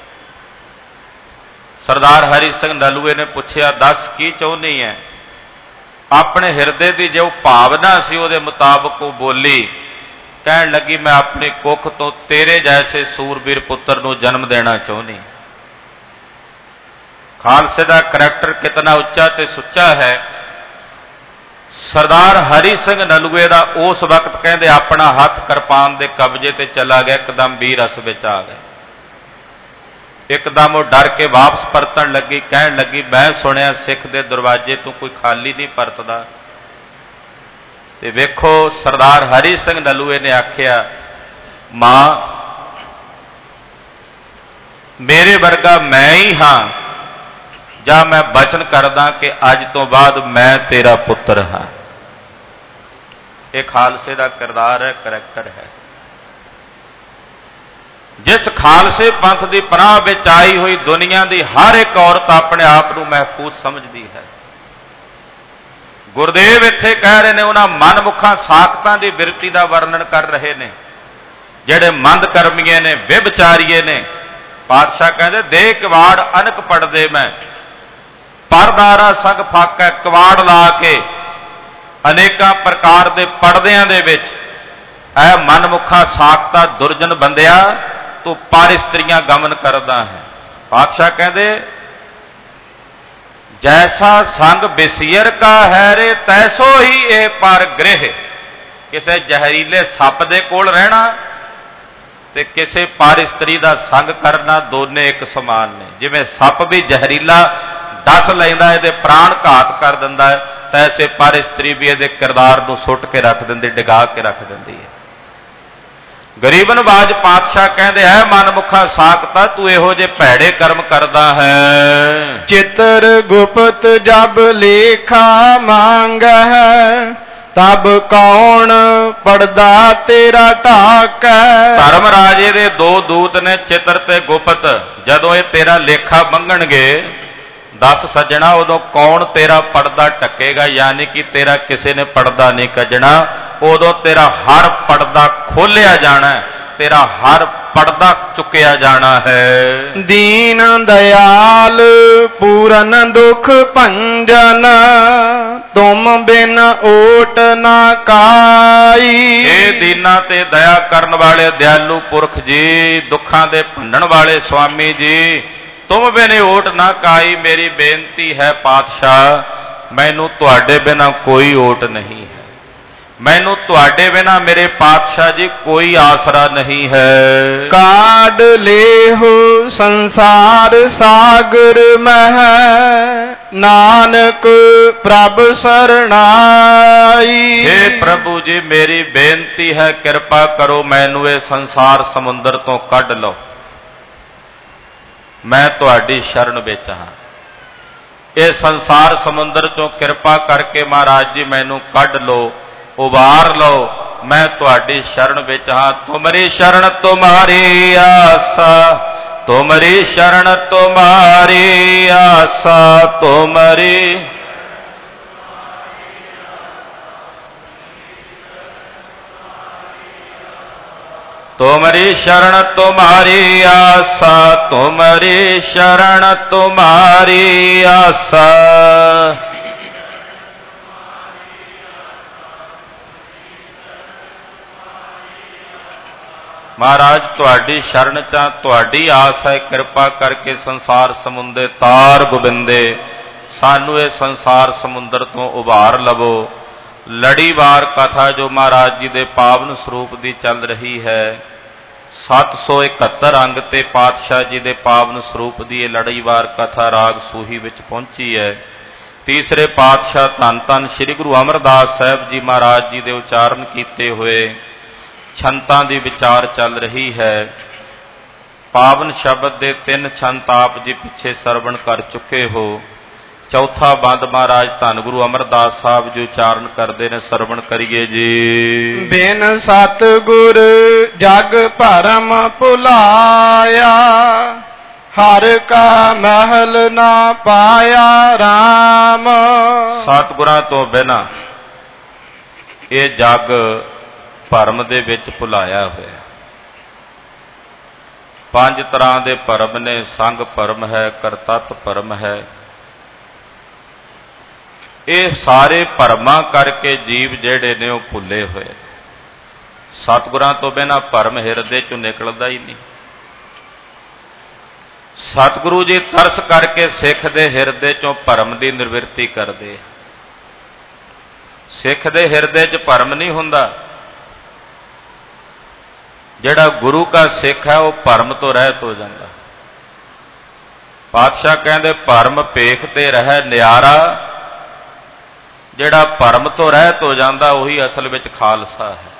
सरदार हरी सिंह नलूए ने पूछया, दस की चाहुंदी है? अपने हिरदे की जो भावना सी उहदे मुताबक वो बोली, कहन लगी, मैं अपनी कुख तो तेरे जैसे सूरबीर पुत्र नूं जन्म देना चाहुंदी। खालसे दा करैक्टर कितना उच्चा ते सुच्चा है। सरदार हरी सिंह नलूए दा उस वक्त कहंदे अपना हथ किरपान दे कब्जे ते चला गया, एकदम वीर रस विच आ गए। एकदम वो डर के वापस परतन लगी, कहन लगी, मैं सुनिया सिख दे दरवाजे तू कोई खाली नहीं परतदा। ते वेखो सरदार हरी सिंह नलूए ने आख्या, मां मेरे वर्गा मैं ही हाँ, जा मैं बचन करदा कि अज तो बाद मैं तेरा पुत्र हाँ। ये खालसे का किरदार है, करैक्टर है। जिस खालसे पंथ की पनाह विच आई हुई दुनिया की हर एक औरत अपने आप को महफूज समझती है। गुरदेव इत्थे कह रहे हैं, उन्हां मनमुखा साकतां दी बिरती का वर्णन कर रहे हैं जिहड़े मंद कर्मीए ने, व्यभिचारीए ने। पातशाह कहते, दे किवाड़ अनक पड़दे मैं, परदारा संग फाकै, किवाड़ ला के अनेकां प्रकार के पड़दियां दे विच ऐ मनमुखा साकता दुरजन बंदिया, ਤੂੰ ਪਰ ਇਸਤਰੀਆਂ ਗਮਨ ਕਰਦਾ ਹੈ। ਪਾਤਸ਼ਾਹ ਕਹਿੰਦੇ ਜੈਸਾ ਸੰਗ ਬਿਸੀਅਰ ਕਾ ਹੈ ਰੇ ਤੈਸੋ ਹੀ ਇਹ ਪਰ ਗ੍ਰਹਿ। ਕਿਸੇ ਜ਼ਹਿਰੀਲੇ ਸੱਪ ਦੇ ਕੋਲ ਰਹਿਣਾ ਤੇ ਕਿਸੇ ਪਰ ਇਸਤਰੀ ਦਾ ਸੰਗ ਕਰਨਾ ਦੋਨੇ ਇੱਕ ਸਮਾਨ ਨੇ। ਜਿਵੇਂ ਸੱਪ ਵੀ ਜ਼ਹਿਰੀਲਾ ਡਸ ਲੈਂਦਾ, ਇਹਦੇ ਪ੍ਰਾਣ ਘਾਤ ਕਰ ਦਿੰਦਾ ਹੈ, ਤਾਂ ਐਸੇ ਪਰ ਇਸਤਰੀ ਵੀ ਇਹਦੇ ਕਿਰਦਾਰ ਨੂੰ ਸੁੱਟ ਕੇ ਰੱਖ ਦਿੰਦੀ, ਡਿਗਾ ਕੇ ਰੱਖ ਦਿੰਦੀ ਹੈ। ਗਰੀਬ ਨਵਾਜ ਪਾਤਸ਼ਾਹ ਕਹਿੰਦੇ ਹੈ ਮਨਮੁਖਾ ਸਾਖਤਾ ਤੂੰ ਇਹੋ ਜਿਹੇ ਭੈੜੇ ਕਰਮ ਕਰਦਾ ਹੈ। ਚਿਤਰ ਗੁਪਤ ਜਬ ਲੇਖਾ ਮੰਗ ਹੈ ਤਬ ਕੌਣ ਪੜਦਾ ਤੇਰਾ ਢਾਕ। ਧਰਮ ਰਾਜੇ ਦੇ ਦੋ ਦੂਤ ਨੇ ਚਿਤਰ ਤੇ ਗੁਪਤ, ਜਦੋਂ ਇਹ ਤੇਰਾ ਲੇਖਾ ਮੰਗਣਗੇ ਦੱਸ ਸੱਜਣਾ ਉਦੋਂ ਕੌਣ ਤੇਰਾ ਪੜਦਾ ਢੱਕੇਗਾ, ਯਾਨੀ ਕਿ ਤੇਰਾ ਕਿਸੇ ਨੇ ਪੜਦਾ ਨਹੀਂ ਕੱਢਣਾ। ਉਦੋਂ ਤੇਰਾ ਹਰ ਪੜਦਾ ਖੋਲਿਆ ਜਾਣਾ, ਤੇਰਾ ਹਰ ਪੜਦਾ ਚੁੱਕਿਆ ਜਾਣਾ ਹੈ। ਦੀਨ ਦਇਆਲ ਪੂਰਨ ਦੁਖ ਭੰਜਨ ਤੁਮ ਬਿਨ ਓਟ ਨਾ ਕਾਈ। ਇਹ ਦੀਨਾਂ ਤੇ ਦਇਆ ਕਰਨ ਵਾਲੇ ਦਿਆਲੂ ਪੁਰਖ ਜੀ, ਦੁੱਖਾਂ ਦੇ ਭੰਡਣ ਵਾਲੇ ਸੁਆਮੀ ਜੀ, ਤੁਮ ਬਿਨ ਓਟ ਨਾ ਕਾਈ। ਮੇਰੀ ਬੇਨਤੀ ਹੈ ਪਾਤਸ਼ਾਹ ਮੈਨੂੰ ਤੁਹਾਡੇ ਬਿਨਾ ਕੋਈ ਓਟ ਨਹੀਂ ਹੈ, ਮੈਨੂੰ ਤੁਹਾਡੇ ਬਿਨਾ ਮੇਰੇ ਪਾਤਸ਼ਾਹ ਜੀ ਕੋਈ ਆਸਰਾ ਨਹੀਂ ਹੈ। ਕਾਢ ਲੇਹੁ ਸੰਸਾਰ ਸਾਗਰ ਮਹਿ ਨਾਨਕ ਪ੍ਰਭ ਸਰਣਾਈ। ਹੇ ਪ੍ਰਭੂ ਜੀ ਮੇਰੀ ਬੇਨਤੀ ਹੈ ਕਿਰਪਾ ਕਰੋ ਮੈਨੂੰ ਇਹ ਸੰਸਾਰ ਸਮੁੰਦਰ ਤੋਂ ਕੱਢ ਲਓ, ਮੈਂ ਤੁਹਾਡੀ ਸ਼ਰਨ ਵਿੱਚ ਹਾਂ। ਇਹ ਸੰਸਾਰ ਸਮੁੰਦਰ ਚੋਂ ਕਿਰਪਾ ਕਰਕੇ ਮਹਾਰਾਜ ਜੀ ਮੈਨੂੰ ਕੱਢ ਲਓ, ਉਬਾਰ ਲਓ, ਮੈਂ ਤੁਹਾਡੀ ਸ਼ਰਨ ਵਿੱਚ ਹਾਂ। ਤੁਮਰੀ ਸ਼ਰਨ ਤੁਮਾਰੀ ਆਸਾ, ਤੁਮਰੀ ਸ਼ਰਨ ਤੁਮਾਰੀ ਆਸਾ, ਤੁਮਰੀ तुमरी शरण तुम्हारी आसा, तुमरी शरण तुम्हारी आसा। महाराज तुहाडी शरण चा तुहाडी आस है, कृपा करके संसार समुंदे तार गोबिंदे सानू ये संसार समुंदर तो उभार लवो। लड़ीवार कथा जो महाराज जी दे पावन स्वरूप दी चल रही है, 771 अंग ते पातशाह जी दे पावन स्वरूप दी लड़ीवार कथा राग सूही विच पहुंची है। तीसरे पातशाह धन धन श्री गुरु अमरदास साहब जी महाराज जी दे उचारण कीते हुए छंतां दी विचार चल रही है। पावन शब्द दे 3 छंत आप जी पिछे सरवण कर चुके हो। चौथा बंद महाराज धन गुरु अमरदास साहब जी उचारण करते ने, सरवण करिए जी। बिन सतगुर जग भरम भुलाया, हर का महल ना पाया राम। सतगुरां तो बिना ये जग भरम दे विच भुलाया होया। 5 तरह के भरम ने, संग भरम है, करतत भरम है। ये सारे भरमा करके जीव जेड़े ने वो भुले हुए। सतगुरां तो बिना भरम हिरदे चों निकलदा ही नहीं। सतगुरु जी तरस करके सिख दे हिरदे चों भरम की निवृत्ति करदे। सिख दे हिरदे च भरम नहीं हुंदा। जिहड़ा गुरु का सिख है वो भरम तो रहत हो जाता। पातशाह कहंदे भरम भेखते रह नियारा, जिहड़ा भरम तो रहत हो जाता वही असल विच खालसा है।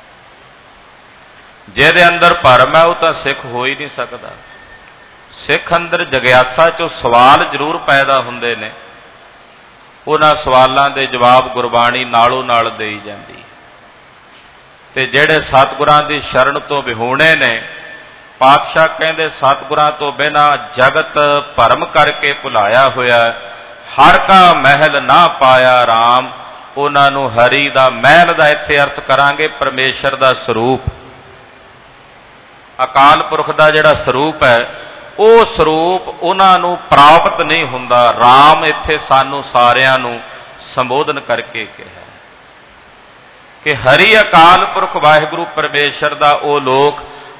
जिहदे अंदर भरम है वह तो सिख हो ही नहीं सकता। सिख अंदर जग्यासा चो सवाल जरूर पैदा हुंदे ने, उन्हां सवालां दे जवाब गुरबाणी नालों नाल देई जांदी है। ते जिहड़े सतगुरां दी शरण तो विहूणे ने, पातशाह कहंदे सतगुरां तो बिना जगत भरम करके भुलाया होया। हर का महल ना पाया राम, उन्होंने हरि दा महल दा इत्थे अर्थ करांगे परमेश्वर दा स्वरूप। अकाल पुरख दा जिहड़ा स्वरूप है वो स्वरूप उन्होंने प्राप्त नहीं हुंदा। राम इत्थे सानू सारियां नू संबोधन करके कहा कि हरि अकाल पुरख वाहिगुरु परमेश्वर दा ओ लोक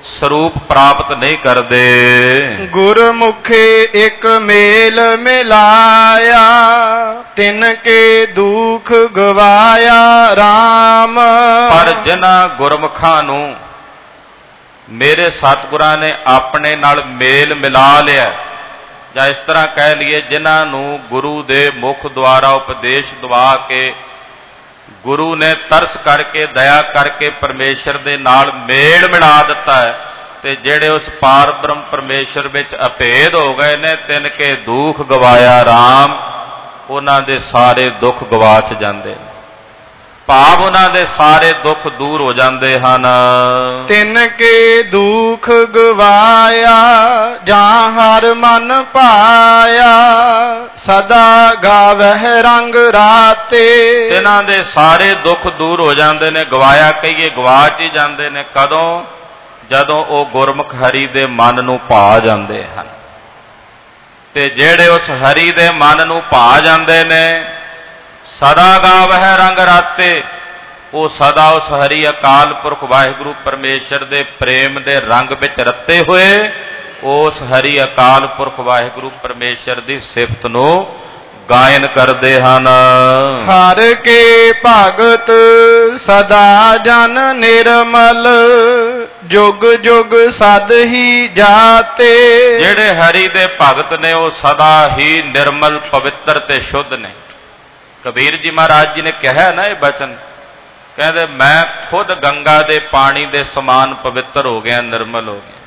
ਸਰੂਪ ਪ੍ਰਾਪਤ ਨਹੀਂ ਕਰਦੇ। ਗੁਰਮੁਖੇ ਇੱਕ ਮੇਲ ਮਿਲਾਇਆ, ਤਿਨ ਕੇ ਦੁਖ ਗਵਾਇਆ RAM। ਪਰ ਜਿਨ੍ਹਾਂ ਗੁਰਮੁਖਾਂ ਨੂੰ ਮੇਰੇ ਸਤਿਗੁਰਾਂ ਨੇ ਆਪਣੇ ਨਾਲ ਮੇਲ ਮਿਲਾ ਲਿਆ, ਜਾਂ ਇਸ ਤਰ੍ਹਾਂ ਕਹਿ ਲਈਏ ਜਿਨ੍ਹਾਂ ਨੂੰ ਗੁਰੂ ਦੇ ਮੁਖ ਦੁਆਰਾ ਉਪਦੇਸ਼ ਦਵਾ ਕੇ, ਗੁਰੂ ਨੇ ਤਰਸ ਕਰਕੇ ਦਇਆ ਕਰਕੇ ਪਰਮੇਸ਼ਰ ਦੇ ਨਾਲ ਮੇਲ ਮਿਲਾ ਦਿੱਤਾ ਹੈ, ਤੇ ਜਿਹੜੇ ਉਸ ਪਾਰ ਬ੍ਰਹਮ ਪਰਮੇਸ਼ਰ ਵਿੱਚ ਅਭੇਦ ਹੋ ਗਏ ਨੇ, ਤਿਨ ਕੇ ਦੁਖ ਗਵਾਇਆ RAM, ਉਹਨਾਂ ਦੇ ਸਾਰੇ ਦੁੱਖ ਗਵਾਚ ਜਾਂਦੇ, ਭਾਵ ਉਹਨਾਂ ਦੇ ਸਾਰੇ ਦੁੱਖ ਦੂਰ ਹੋ ਜਾਂਦੇ ਹਨ। ਤਿਨ ਕੇ ਦੁਖ ਗਵਾਇਆ, ਜਾਂ ਹਰ ਮਨ ਪਾਇਆ, ਸਦਾ ਗਾਵਹਿ ਰੰਗ ਰਾਤੇ। ਤਿਨਾਂ ਦੇ ਸਾਰੇ ਦੁੱਖ ਦੂਰ ਹੋ ਜਾਂਦੇ ਨੇ, ਗਵਾਇਆ ਕਹੀਏ ਗਵਾਚ ਹੀ ਜਾਂਦੇ ਨੇ। ਕਦੋਂ? ਜਦੋਂ ਉਹ ਗੁਰਮੁਖ ਹਰੀ ਦੇ ਮਨ ਨੂੰ ਭਾ ਜਾਂਦੇ ਹਨ। ਤੇ ਜਿਹੜੇ ਉਸ ਹਰੀ ਦੇ ਮਨ ਨੂੰ ਭਾ ਜਾਂਦੇ ਨੇ, ਸਦਾ ਗਾਵਹਿ ਰੰਗ ਰਾਤੇ, ਉਹ ਸਦਾ ਉਸ ਹਰੀ ਅਕਾਲ ਪੁਰਖ ਵਾਹਿਗੁਰੂ ਪਰਮੇਸ਼ਰ ਦੇ ਪ੍ਰੇਮ ਦੇ ਰੰਗ ਵਿੱਚ ਰੱਤੇ ਹੋਏ ਉਸ ਹਰੀ ਅਕਾਲ ਪੁਰਖ ਵਾਹਿਗੁਰੂ ਪਰਮੇਸ਼ਰ ਦੀ ਸਿਫਤ ਨੂੰ ਗਾਇਨ ਕਰਦੇ ਹਨ। ਹਰ ਕੇ ਭਗਤ ਸਦਾ ਜਨ ਨਿਰਮਲ, ਜੁਗ ਜੁਗ ਸਦ ਹੀ ਜਾਤੇ। ਜਿਹੜੇ ਹਰੀ ਦੇ ਭਗਤ ਨੇ ਉਹ ਸਦਾ ਹੀ ਨਿਰਮਲ, ਪਵਿੱਤਰ ਤੇ ਸ਼ੁੱਧ ਨੇ। ਕਬੀਰ ਜੀ ਮਹਾਰਾਜ ਜੀ ਨੇ ਕਿਹਾ ਨਾ ਇਹ ਬਚਨ, ਕਹਿੰਦੇ ਮੈਂ ਖੁਦ ਗੰਗਾ ਦੇ ਪਾਣੀ ਦੇ ਸਮਾਨ ਪਵਿੱਤਰ ਹੋ ਗਿਆ, ਨਿਰਮਲ ਹੋ ਗਿਆ।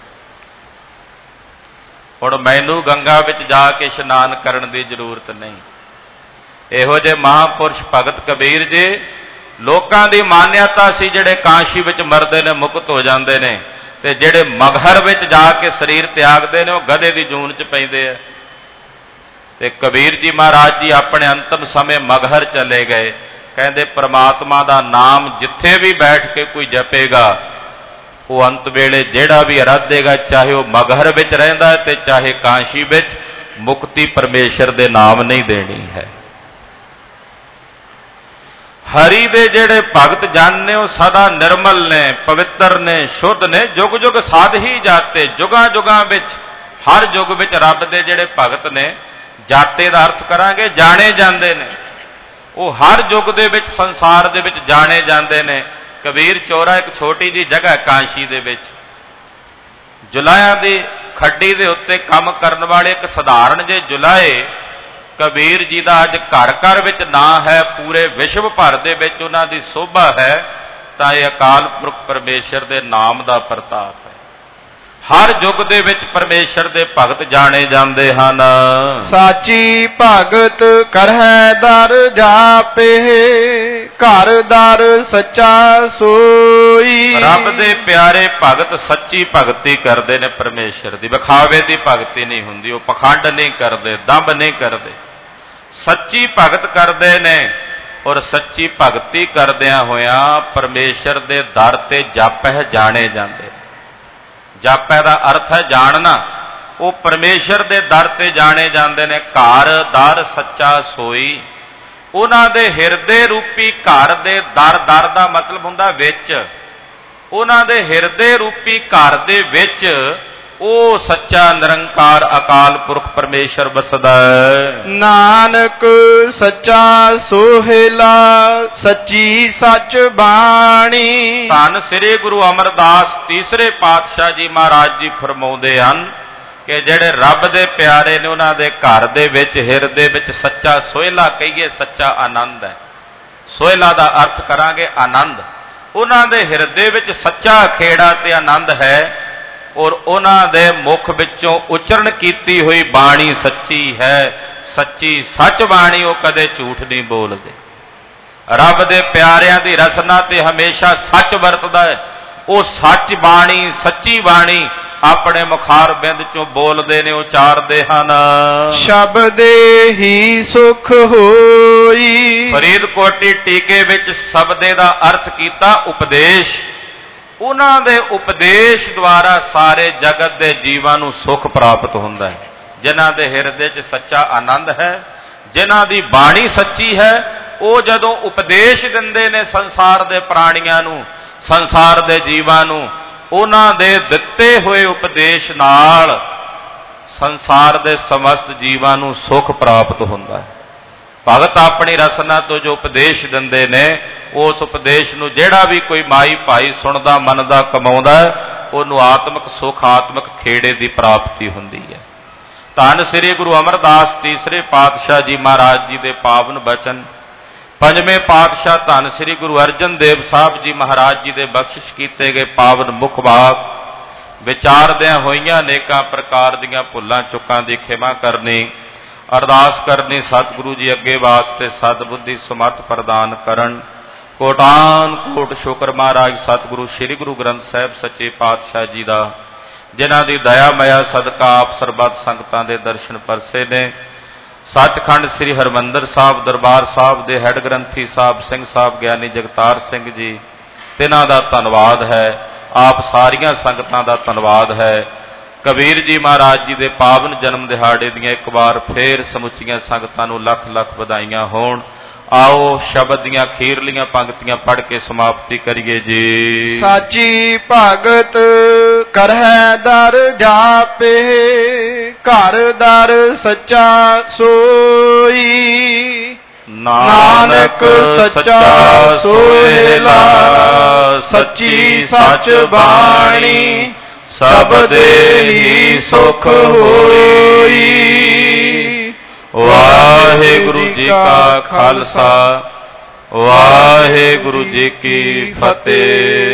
ਹੁਣ ਮੈਨੂੰ ਗੰਗਾ ਵਿੱਚ ਜਾ ਕੇ ਇਸ਼ਨਾਨ ਕਰਨ ਦੀ ਜ਼ਰੂਰਤ ਨਹੀਂ। ਇਹੋ ਜਿਹੇ ਮਹਾਂਪੁਰਸ਼ ਭਗਤ ਕਬੀਰ ਜੀ, ਲੋਕਾਂ ਦੀ ਮਾਨਿਅਤਾ ਸੀ ਜਿਹੜੇ ਕਾਂਸ਼ੀ ਵਿੱਚ ਮਰਦੇ ਨੇ ਮੁਕਤ ਹੋ ਜਾਂਦੇ ਨੇ, ਤੇ ਜਿਹੜੇ ਮਗਹਰ ਵਿੱਚ ਜਾ ਕੇ ਸਰੀਰ ਤਿਆਗਦੇ ਨੇ ਉਹ ਗਧੇ ਦੀ ਜੂਨ 'ਚ ਪੈਂਦੇ ਆ। ਤੇ ਕਬੀਰ ਜੀ ਮਹਾਰਾਜ ਜੀ ਆਪਣੇ ਅੰਤਮ ਸਮੇਂ ਮਗਹਰ ਚਲੇ ਗਏ। ਕਹਿੰਦੇ ਪ੍ਰਮਾਤਮਾ ਦਾ ਨਾਮ ਜਿੱਥੇ ਵੀ ਬੈਠ ਕੇ ਕੋਈ ਜਪੇਗਾ, ਉਹ ਅੰਤ ਵੇਲੇ ਜਿਹੜਾ ਵੀ ਅਰਾਧੇਗਾ, ਚਾਹੇ ਉਹ ਮਗਹਰ ਵਿੱਚ ਰਹਿੰਦਾ ਹੈ ਤੇ ਚਾਹੇ ਕਾਂਸ਼ੀ ਵਿੱਚ, ਮੁਕਤੀ ਪਰਮੇਸ਼ਰ ਦੇ ਨਾਮ ਨਹੀਂ ਦੇਣੀ ਹੈ। ਹਰੀ ਦੇ ਜਿਹੜੇ ਭਗਤ ਜਨ ਨੇ ਉਹ ਸਦਾ ਨਿਰਮਲ ਨੇ, ਪਵਿੱਤਰ ਨੇ, ਸ਼ੁੱਧ ਨੇ, ਜੁਗ ਜੁਗ ਸਾਧ ਹੀ ਜਾਤੇ। ਜੁਗਾਂ ਜੁਗਾਂ ਵਿੱਚ, ਹਰ ਯੁੱਗ ਵਿੱਚ ਰੱਬ ਦੇ ਜਿਹੜੇ ਭਗਤ ਨੇ, ਜਾਤੇ ਦਾ ਅਰਥ ਕਰਾਂਗੇ ਜਾਣੇ ਜਾਂਦੇ ਨੇ। ਉਹ ਹਰ ਯੁੱਗ ਦੇ ਵਿੱਚ ਸੰਸਾਰ ਦੇ ਵਿੱਚ ਜਾਣੇ ਜਾਂਦੇ ਨੇ। ਕਬੀਰ ਚੋਰਾ ਇੱਕ ਛੋਟੀ ਜਿਹੀ ਜਗ੍ਹਾ ਕਾਂਸ਼ੀ ਦੇ ਵਿੱਚ, ਜੁਲਾਹਿਆਂ ਦੀ ਖੱਡੀ ਦੇ ਉੱਤੇ ਕੰਮ ਕਰਨ ਵਾਲੇ ਇੱਕ ਸਧਾਰਨ ਜਿਹੇ ਜੁਲਾਹੇ ਕਬੀਰ ਜੀ ਦਾ ਅੱਜ ਘਰ ਘਰ ਵਿੱਚ ਨਾਂ ਹੈ, ਪੂਰੇ ਵਿਸ਼ਵ ਭਰ ਦੇ ਵਿੱਚ ਉਹਨਾਂ ਦੀ ਸੋਭਾ ਹੈ। ਤਾਂ ਇਹ ਅਕਾਲ ਪੁਰਖ ਪਰਮੇਸ਼ਰ ਦੇ ਨਾਮ ਦਾ ਪ੍ਰਤਾਪ ਹੈ। ਹਰ ਯੁੱਗ ਦੇ ਵਿੱਚ ਪਰਮੇਸ਼ਰ ਦੇ ਭਗਤ ਜਾਣੇ ਜਾਂਦੇ ਹਨ। ਸਾਚੀ ਭਗਤ ਕਰਹਿ ਦਰ ਜਾਪੇ, ਘਰ ਦਰ ਸੱਚਾ ਸੋਈ। ਰੱਬ ਦੇ ਪਿਆਰੇ ਭਗਤ ਸੱਚੀ ਭਗਤੀ ਕਰਦੇ ਨੇ ਪਰਮੇਸ਼ਰ ਦੀ, ਵਿਖਾਵੇ ਦੀ ਭਗਤੀ ਨਹੀਂ ਹੁੰਦੀ। ਉਹ ਪਖੰਡ ਨਹੀਂ ਕਰਦੇ, ਦੰਭ ਨਹੀਂ ਕਰਦੇ, ਸੱਚੀ ਭਗਤ ਕਰਦੇ ਨੇ। ਔਰ ਸੱਚੀ ਭਗਤੀ ਕਰਦਿਆਂ ਹੋਇਆਂ ਪਰਮੇਸ਼ਰ ਦੇ ਦਰ ਤੇ ਜਾਪਹਿ ਜਾਣੇ ਜਾਂਦੇ। ਜਾਪੈ ਦਾ ਅਰਥ ਹੈ ਜਾਣਨਾ। ਉਹ ਪਰਮੇਸ਼ਰ ਦੇ ਦਰ ਤੇ ਜਾਣੇ ਜਾਂਦੇ ਨੇ। ਘਰ ਦਰ ਸੱਚਾ ਸੋਈ। ਉਹਨਾਂ ਦੇ ਹਿਰਦੇ ਰੂਪੀ ਘਰ ਦੇ ਦਰ, ਦਰ ਦਾ ਮਤਲਬ ਹੁੰਦਾ ਵਿੱਚ, ਉਹਨਾਂ ਦੇ ਹਿਰਦੇ ਰੂਪੀ ਘਰ ਦੇ ਵਿੱਚ ਉਹ ਸੱਚਾ ਨਿਰੰਕਾਰ ਅਕਾਲ ਪੁਰਖ ਪਰਮੇਸ਼ਰ ਵਸਦਾ ਹੈ। ਨਾਨਕ ਸੱਚਾ ਸੋਹਿਲਾ, ਸੱਚੀ ਸੱਚ ਬਾਣੀ। ਧੰਨ ਸ੍ਰੀ ਗੁਰੂ ਅਮਰਦਾਸ ਤੀਸਰੇ ਪਾਤਸ਼ਾਹ ਜੀ ਮਹਾਰਾਜ ਜੀ ਫਰਮਾਉਂਦੇ ਹਨ ਕਿ ਜਿਹੜੇ ਰੱਬ ਦੇ ਪਿਆਰੇ ਨੇ, ਉਹਨਾਂ ਦੇ ਘਰ ਦੇ ਵਿੱਚ, ਹਿਰਦੇ ਵਿੱਚ ਸੱਚਾ ਸੋਹਿਲਾ ਕਹੀਏ, ਸੱਚਾ ਆਨੰਦ ਹੈ। ਸੋਹਿਲਾ ਦਾ ਅਰਥ ਕਰਾਂਗੇ ਆਨੰਦ। ਉਹਨਾਂ ਦੇ ਹਿਰਦੇ ਵਿੱਚ ਸੱਚਾ ਖੇੜਾ ਤੇ ਆਨੰਦ ਹੈ। ਔਰ ਉਹਨਾਂ ਦੇ ਮੁਖ ਵਿੱਚੋਂ ਉਚਰਨ ਕੀਤੀ ਹੋਈ ਬਾਣੀ ਸੱਚੀ ਹੈ। ਸੱਚੀ ਸੱਚ ਬਾਣੀ, ਉਹ ਕਦੇ ਝੂਠ ਨਹੀਂ ਬੋਲਦੇ। ਰੱਬ ਦੇ ਪਿਆਰਿਆਂ ਦੀ ਰਸਨਾ ਤੇ ਹਮੇਸ਼ਾ ਸੱਚ ਵਰਤਦਾ ਹੈ। ਉਹ ਸੱਚ ਬਾਣੀ, ਸੱਚੀ ਬਾਣੀ ਆਪਣੇ ਮੁਖਾਰ ਬਿੰਦ ਚੋਂ ਬੋਲਦੇ ਨੇ, ਉਚਾਰਦੇ ਹਨ। ਸ਼ਬਦੇ ਹੀ ਸੁਖ ਹੋਈ। ਫਰੀਦਕੋਟੀ ਟੀਕੇ ਵਿੱਚ ਸ਼ਬਦੇ ਦਾ ਅਰਥ ਕੀਤਾ ਉਪਦੇਸ਼। ਉਹਨਾਂ ਦੇ ਉਪਦੇਸ਼ ਦੁਆਰਾ ਸਾਰੇ ਜਗਤ ਦੇ ਜੀਵਾਂ ਨੂੰ ਸੁਖ ਪ੍ਰਾਪਤ ਹੁੰਦਾ ਹੈ। ਜਿਨ੍ਹਾਂ ਦੇ ਹਿਰਦੇ 'ਚ ਸੱਚਾ ਆਨੰਦ ਹੈ, ਜਿਨ੍ਹਾਂ ਦੀ ਬਾਣੀ ਸੱਚੀ ਹੈ, ਉਹ ਜਦੋਂ ਉਪਦੇਸ਼ ਦਿੰਦੇ ਨੇ ਸੰਸਾਰ ਦੇ ਪ੍ਰਾਣੀਆਂ ਨੂੰ, ਸੰਸਾਰ ਦੇ ਜੀਵਾਂ ਨੂੰ, ਉਹਨਾਂ ਦੇ ਦਿੱਤੇ ਹੋਏ ਉਪਦੇਸ਼ ਨਾਲ ਸੰਸਾਰ ਦੇ ਸਮਸਤ ਜੀਵਾਂ ਨੂੰ ਸੁਖ ਪ੍ਰਾਪਤ ਹੁੰਦਾ ਹੈ। ਭਗਤ ਆਪਣੀ ਰਸਨਾ ਤੋਂ ਜੋ ਉਪਦੇਸ਼ ਦਿੰਦੇ ਨੇ, ਉਸ ਉਪਦੇਸ਼ ਨੂੰ ਜਿਹੜਾ ਵੀ ਕੋਈ ਮਾਈ ਭਾਈ ਸੁਣਦਾ ਮੰਨਦਾ ਕਮਾਉਂਦਾ, ਉਹਨੂੰ ਆਤਮਿਕ ਸੁਖ ਆਤਮਿਕ ਖੇੜੇ ਦੀ ਪ੍ਰਾਪਤੀ ਹੁੰਦੀ ਹੈ। ਧੰਨ ਸ੍ਰੀ ਗੁਰੂ ਅਮਰਦਾਸ ਤੀਸਰੇ ਪਾਤਸ਼ਾਹ ਜੀ ਮਹਾਰਾਜ ਜੀ ਦੇ ਪਾਵਨ ਬਚਨ, ਪੰਜਵੇਂ ਪਾਤਸ਼ਾਹ ਧੰਨ ਸ੍ਰੀ ਗੁਰੂ ਅਰਜਨ ਦੇਵ ਸਾਹਿਬ ਜੀ ਮਹਾਰਾਜ ਜੀ ਦੇ ਬਖਸ਼ਿਸ਼ ਕੀਤੇ ਗਏ ਪਾਵਨ ਮੁਖ ਬਾਗ ਵਿਚਾਰਦਿਆਂ ਹੋਈਆਂ ਅਨੇਕਾਂ ਪ੍ਰਕਾਰ ਦੀਆਂ ਭੁੱਲਾਂ ਚੁੱਕਾਂ ਦੀ ਖਿਮਾ ਕਰਨੀ, ਅਰਦਾਸ ਕਰਨੀ ਸਤਿਗੁਰੂ ਜੀ ਅੱਗੇ ਵਾਸਤੇ ਸਤਿਬੁੱਧੀ ਸਮਰਥ ਪ੍ਰਦਾਨ ਕਰਨ। ਕੋਟਾਨ ਕੋਟ ਸ਼ੁਕਰ ਮਹਾਰਾਜ ਸਤਿਗੁਰੂ ਸ੍ਰੀ ਗੁਰੂ ਗ੍ਰੰਥ ਸਾਹਿਬ ਸੱਚੇ ਪਾਤਸ਼ਾਹ ਜੀ ਦਾ, ਜਿਨ੍ਹਾਂ ਦੀ ਦਇਆ ਮਾਇਆ ਸਦਕਾ ਆਪ ਸਰਬੱਤ ਸੰਗਤਾਂ ਦੇ ਦਰਸ਼ਨ ਪਰਸੇ ਨੇ। ਸੱਚਖੰਡ ਸ੍ਰੀ ਹਰਿਮੰਦਰ ਸਾਹਿਬ ਦਰਬਾਰ ਸਾਹਿਬ ਦੇ ਹੈੱਡ ਗ੍ਰੰਥੀ ਸਾਹਿਬ ਸਿੰਘ ਸਾਹਿਬ ਗਿਆਨੀ ਜਗਤਾਰ ਸਿੰਘ ਜੀ, ਤਿਨਾਂ ਦਾ ਧੰਨਵਾਦ ਹੈ। ਆਪ ਸਾਰੀਆਂ ਸੰਗਤਾਂ ਦਾ ਧੰਨਵਾਦ ਹੈ। ਕਬੀਰ ਜੀ ਮਹਾਰਾਜ ਜੀ ਦੇ ਪਾਵਨ ਜਨਮ ਦਿਹਾੜੇ ਦੀਆਂ ਇੱਕ ਵਾਰ ਫੇਰ ਸਮੁੱਚੀਆਂ ਸੰਗਤਾਂ ਨੂੰ ਲੱਖ ਲੱਖ ਵਧਾਈਆਂ ਹੋਣ। ਆਓ ਸ਼ਬਦ ਦੀਆਂ ਅਖੀਰਲੀਆਂ ਪੰਕਤੀਆਂ ਪੜ੍ਹ ਕੇ ਸਮਾਪਤੀ ਕਰੀਏ ਜੀ। ਸਾਚੀ ਭਗਤ ਕਰਹਿ ਦਰ ਜਾਪੇ, ਘਰ ਦਰ ਸੱਚਾ ਸੋਈ। ਨਾਨਕ ਸੱਚਾ ਸੋਹਿਲਾ, ਸੱਚੀ ਸੱਚ ਬਾਣੀ, ਸਭ ਦੇਹੀ ਸੁਖ ਹੋਈ। ਵਾਹਿਗੁਰੂ ਜੀ ਕਾ ਖਾਲਸਾ, ਵਾਹਿਗੁਰੂ ਜੀ ਕੀ ਫਤਿਹ।